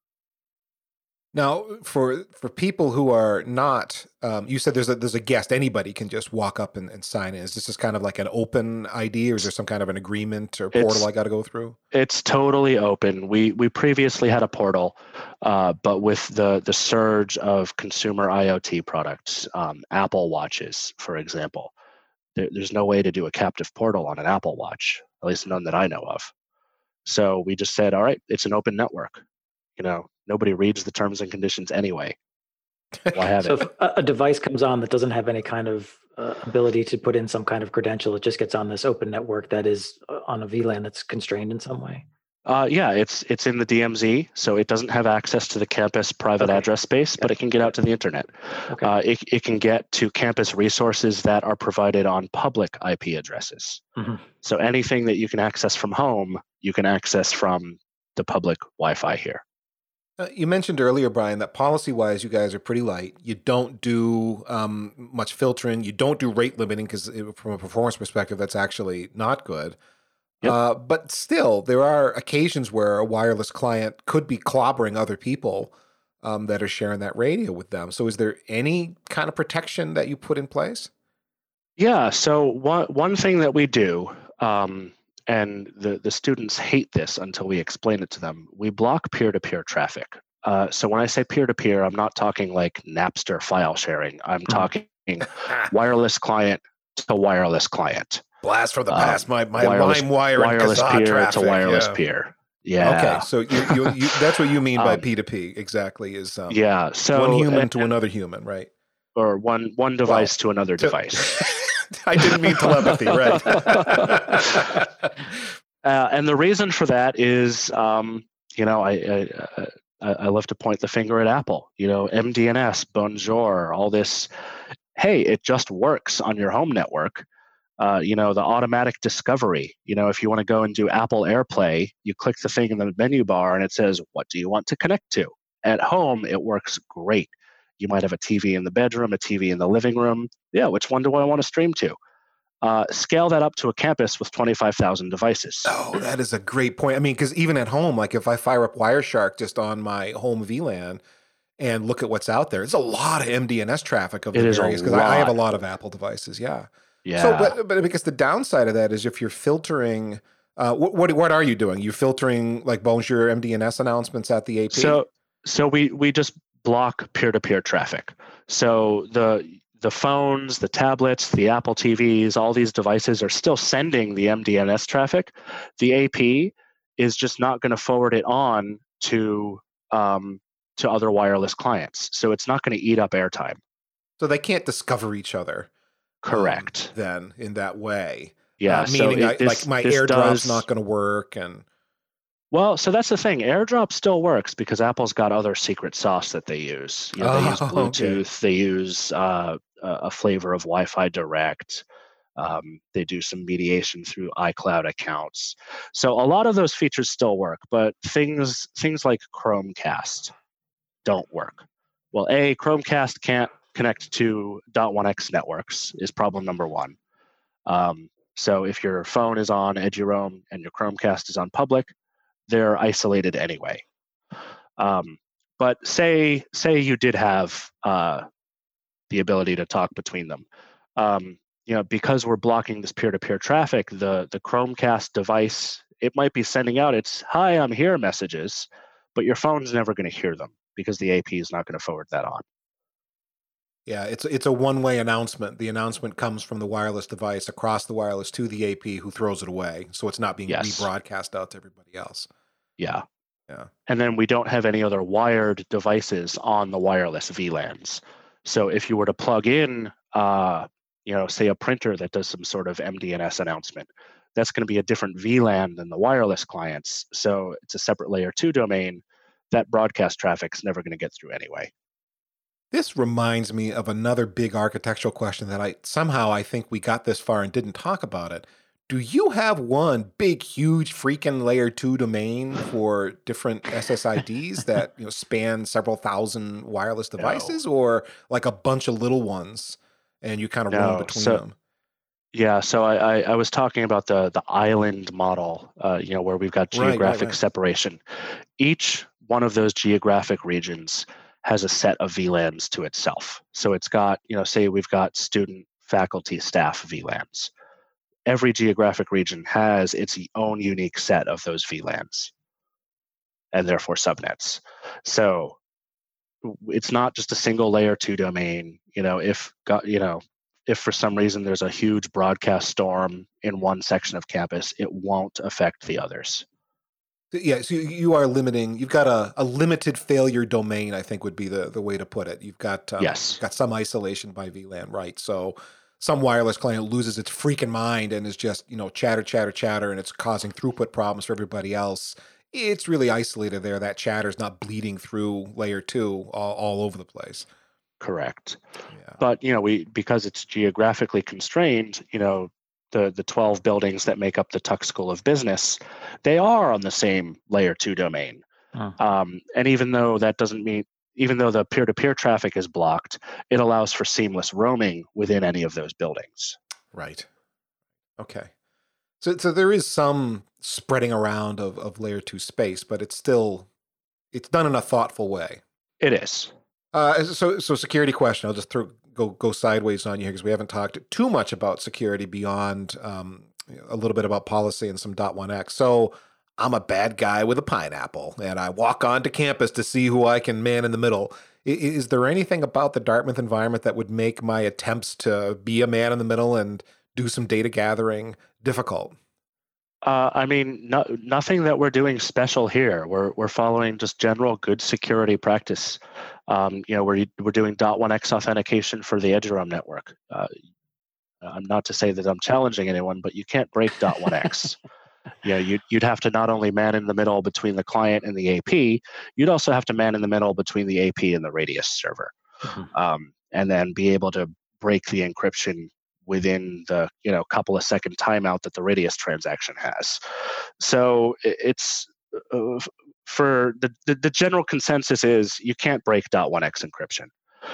Now, for people who are not, you said there's a guest. Anybody can just walk up and sign in. Is this just kind of like an open ID, or is there some kind of an agreement or portal I got to go through? It's totally open. We previously had a portal, but with the surge of consumer IoT products, Apple Watches, for example, there's no way to do a captive portal on an Apple Watch, at least none that I know of. So we just said, all right, it's an open network. Nobody reads the terms and conditions anyway. Why have it? So if a device comes on that doesn't have any kind of ability to put in some kind of credential, it just gets on this open network that is on a VLAN that's constrained in some way? Yeah, it's in the DMZ, so it doesn't have access to the campus private address space, but it can get out to the internet. Okay. It can get to campus resources that are provided on public IP addresses. Mm-hmm. So anything that you can access from home, you can access from the public Wi-Fi here. You mentioned earlier, Brian, that policy-wise, you guys are pretty light. You don't do much filtering. You don't do rate limiting, because from a performance perspective, that's actually not good. Yep. But still, there are occasions where a wireless client could be clobbering other people that are sharing that radio with them. So is there any kind of protection that you put in place? Yeah. So one thing that we do, and the students hate this until we explain it to them, we block peer-to-peer traffic. So when I say peer-to-peer, I'm not talking like Napster file sharing. I'm talking wireless client to wireless client. Blast from the past, my wireless, LimeWire and wireless Kazaa peer traffic. to wireless peer. Yeah. Okay, so you that's what you mean by P2P exactly, is yeah. So one human to another human, right? Or one device to another device. I didn't mean telepathy, right? And the reason for that is, I love to point the finger at Apple. MDNS, Bonjour, all this. Hey, it just works on your home network. The automatic discovery. If you want to go and do Apple AirPlay, you click the thing in the menu bar and it says, what do you want to connect to? At home, it works great. You might have a TV in the bedroom, a TV in the living room. Yeah, which one do I want to stream to? Scale that up to a campus with 25,000 devices. Oh, that is a great point. I mean, because even at home, like if I fire up Wireshark just on my home VLAN and look at what's out there, it's a lot of MDNS traffic of the various, because I have a lot of Apple devices. Yeah. Yeah. So, but because the downside of that is if you're filtering, what are you doing? You're filtering like Bonjour MDNS announcements at the AP? So we just block peer-to-peer traffic. So the phones, the tablets, the Apple TVs, all these devices are still sending the MDNS traffic. The AP is just not going to forward it on to other wireless clients. So it's not going to eat up airtime. So they can't discover each other. Correct. Then in that way. Yeah. Meaning like my AirDrop's not going to work. Well, so that's the thing. AirDrop still works because Apple's got other secret sauce that they use. They use Bluetooth. Okay. They use a flavor of Wi-Fi Direct. They do some mediation through iCloud accounts. So a lot of those features still work, but things like Chromecast don't work. Well, Chromecast can't connect to .1x networks is problem number one. So if your phone is on Eduroam and your Chromecast is on public, they're isolated anyway. But say you did have the ability to talk between them. Because we're blocking this peer-to-peer traffic, the Chromecast device, it might be sending out its "Hi, I'm here" messages, but your phone's never going to hear them because the AP is not going to forward that on. Yeah, it's a one-way announcement. The announcement comes from the wireless device across the wireless to the AP, who throws it away, so it's not being rebroadcast out to everybody else. Yeah. And then we don't have any other wired devices on the wireless VLANs. So if you were to plug in, say a printer that does some sort of MDNS announcement, that's going to be a different VLAN than the wireless clients. So it's a separate layer 2 domain. That broadcast traffic's never going to get through anyway. This reminds me of another big architectural question that I think we got this far and didn't talk about it. Do you have one big, huge, freaking layer 2 domain for different SSIDs that span several thousand wireless devices, or like a bunch of little ones, and you kind of roam between them? Yeah, so I was talking about the island model, where we've got geographic separation. Each one of those geographic regions has a set of VLANs to itself. So it's got, say we've got student, faculty, staff VLANs. Every geographic region has its own unique set of those VLANs and therefore subnets. So it's not just a single layer 2 domain. If for some reason there's a huge broadcast storm in one section of campus, it won't affect the others. Yeah, so you are limiting. You've got a limited failure domain, I think would be the way to put it. You've got you've got some isolation by VLAN, right? So some wireless client loses its freaking mind and is just chatter, and it's causing throughput problems for everybody else. It's really isolated there. That chatter is not bleeding through layer 2 all over the place. Correct. Yeah. But because it's geographically constrained, the 12 buildings that make up the Tuck School of Business, they are on the same layer 2 domain. And even though the peer-to-peer traffic is blocked, it allows for seamless roaming within any of those buildings. Right. Okay. So there is some spreading around of layer 2 space, but it's done in a thoughtful way. It is. So security question. I'll just go sideways on you here because we haven't talked too much about security beyond a little bit about policy and some .1x. So I'm a bad guy with a pineapple, and I walk onto campus to see who I can man in the middle. Is there anything about the Dartmouth environment that would make my attempts to be a man in the middle and do some data gathering difficult? I mean, nothing that we're doing special here. We're following just general good security practice. We're doing .1x authentication for the Eduroam network. I'm not to say that I'm challenging anyone, but you can't break .1x. You'd have to not only man in the middle between the client and the AP, you'd also have to man in the middle between the AP and the Radius server, and then be able to break the encryption within the couple of second timeout that the Radius transaction has. So it's for the general consensus is you can't break .1x encryption.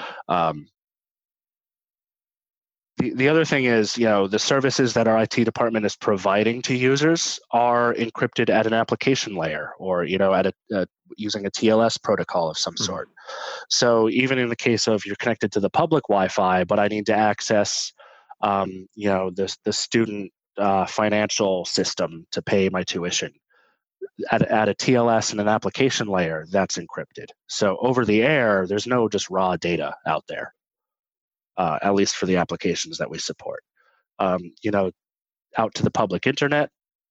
The other thing is, the services that our IT department is providing to users are encrypted at an application layer, or at using a TLS protocol of some sort. So even in the case of you're connected to the public Wi-Fi, but I need to access, the student financial system to pay my tuition at a TLS and an application layer, that's encrypted. So over the air, there's no just raw data out there. At least for the applications that we support. Out to the public internet,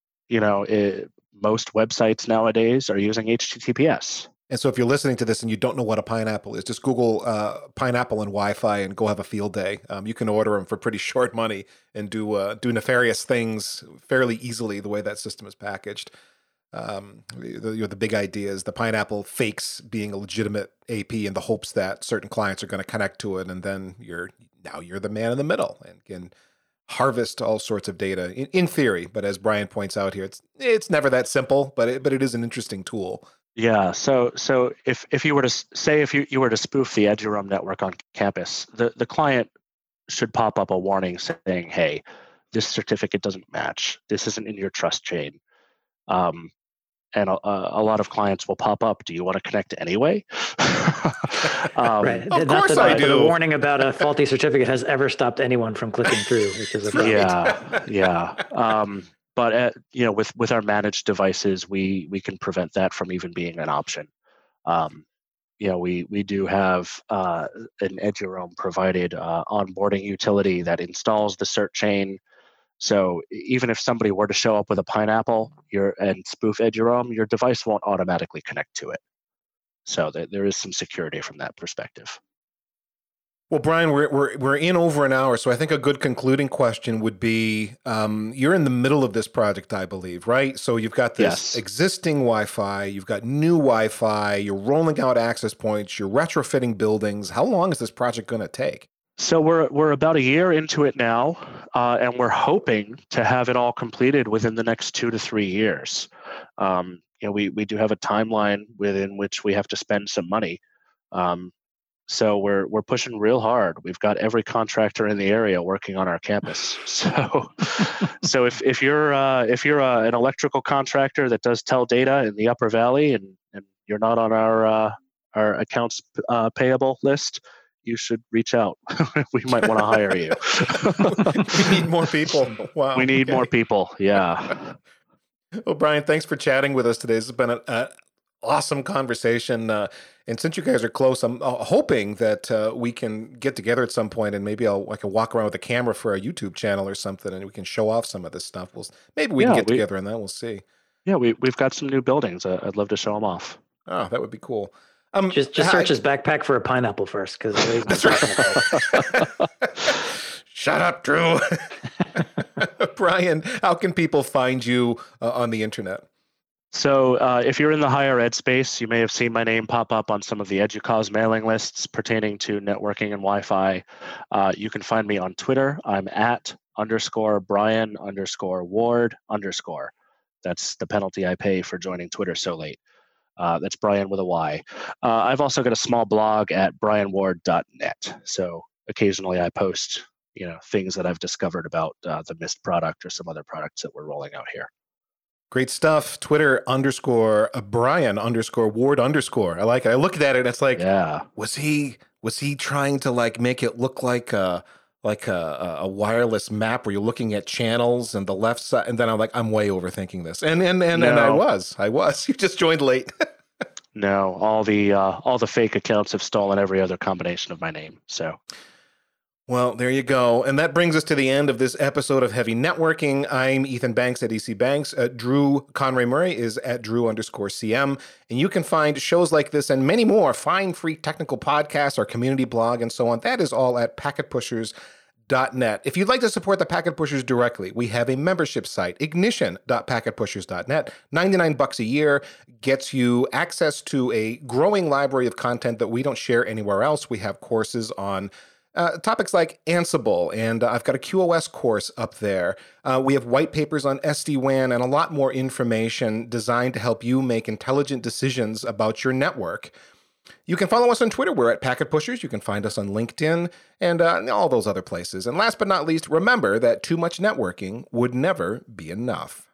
most websites nowadays are using HTTPS. And so if you're listening to this and you don't know what a pineapple is, just Google pineapple and Wi-Fi and go have a field day. You can order them for pretty short money and do nefarious things fairly easily the way that system is packaged. The big idea is the pineapple fakes being a legitimate AP in the hopes that certain clients are going to connect to it, and then you're the man in the middle and can harvest all sorts of data in theory. But as Brian points out here, it's never that simple, but it is an interesting tool. Yeah. So if you were to say if you were to spoof the Eduroam network on campus, the client should pop up a warning saying, "Hey, this certificate doesn't match. This isn't in your trust chain." And a lot of clients will pop up. Do you want to connect anyway? Right. Of course I do. The warning about a faulty certificate has ever stopped anyone from clicking through, which is a problem. Yeah. But with our managed devices, we can prevent that from even being an option. We do have an Eduroam provided onboarding utility that installs the cert chain. So even if somebody were to show up with a pineapple and spoof Eduroam, your device won't automatically connect to it. So there is some security from that perspective. Well, Brian, we're in over an hour, so I think a good concluding question would be: you're in the middle of this project, I believe, right? So you've got this existing Wi-Fi, you've got new Wi-Fi, you're rolling out access points, you're retrofitting buildings. How long is this project going to take? So we're about a year into it now, and we're hoping to have it all completed within the next 2 to 3 years. We do have a timeline within which we have to spend some money. So we're pushing real hard. We've got every contractor in the area working on our campus. So if you're an electrical contractor that does Teldata in the Upper Valley and you're not on our accounts payable list, you should reach out. We might want to hire you. We need more people. Wow. We need more people. Yeah. Well, Brian, thanks for chatting with us today. This has been an awesome conversation. And since you guys are close, I'm hoping that we can get together at some point, and maybe I can walk around with a camera for a YouTube channel or something, and we can show off some of this stuff. Maybe we can get together on that. We'll see. Yeah, we've got some new buildings. I'd love to show them off. Oh, that would be cool. Just search his backpack for a pineapple first, because that's right. Shut up, Drew. Brian, how can people find you on the internet? So if you're in the higher ed space, you may have seen my name pop up on some of the EDUCAUSE mailing lists pertaining to networking and Wi-Fi. You can find me on Twitter. I'm at _Brian_Ward_. That's the penalty I pay for joining Twitter so late. That's Brian with a Y. I've also got a small blog at brianward.net. So occasionally I post, things that I've discovered about the Mist product or some other products that we're rolling out here. Great stuff. Twitter _Brian _Ward _ I like it. I looked at it and it's like, Yeah. was he trying to like make it look like a wireless map where you're looking at channels and the left side? And then I'm like, I'm way overthinking this. And I was. You just joined late. No, all the fake accounts have stolen every other combination of my name. So. Well, there you go. And that brings us to the end of this episode of Heavy Networking. I'm Ethan Banks at EC Banks. Drew Conray Murray is at Drew _CM. And you can find shows like this and many more, fine free technical podcasts, our community blog, and so on. That is all at packetpushers.net. If you'd like to support the Packet Pushers directly, we have a membership site, ignition.packetpushers.net. $99 a year gets you access to a growing library of content that we don't share anywhere else. We have courses on topics like Ansible, and I've got a QoS course up there. We have white papers on SD-WAN and a lot more information designed to help you make intelligent decisions about your network. You can follow us on Twitter. We're at Packet Pushers. You can find us on LinkedIn and all those other places. And last but not least, remember that too much networking would never be enough.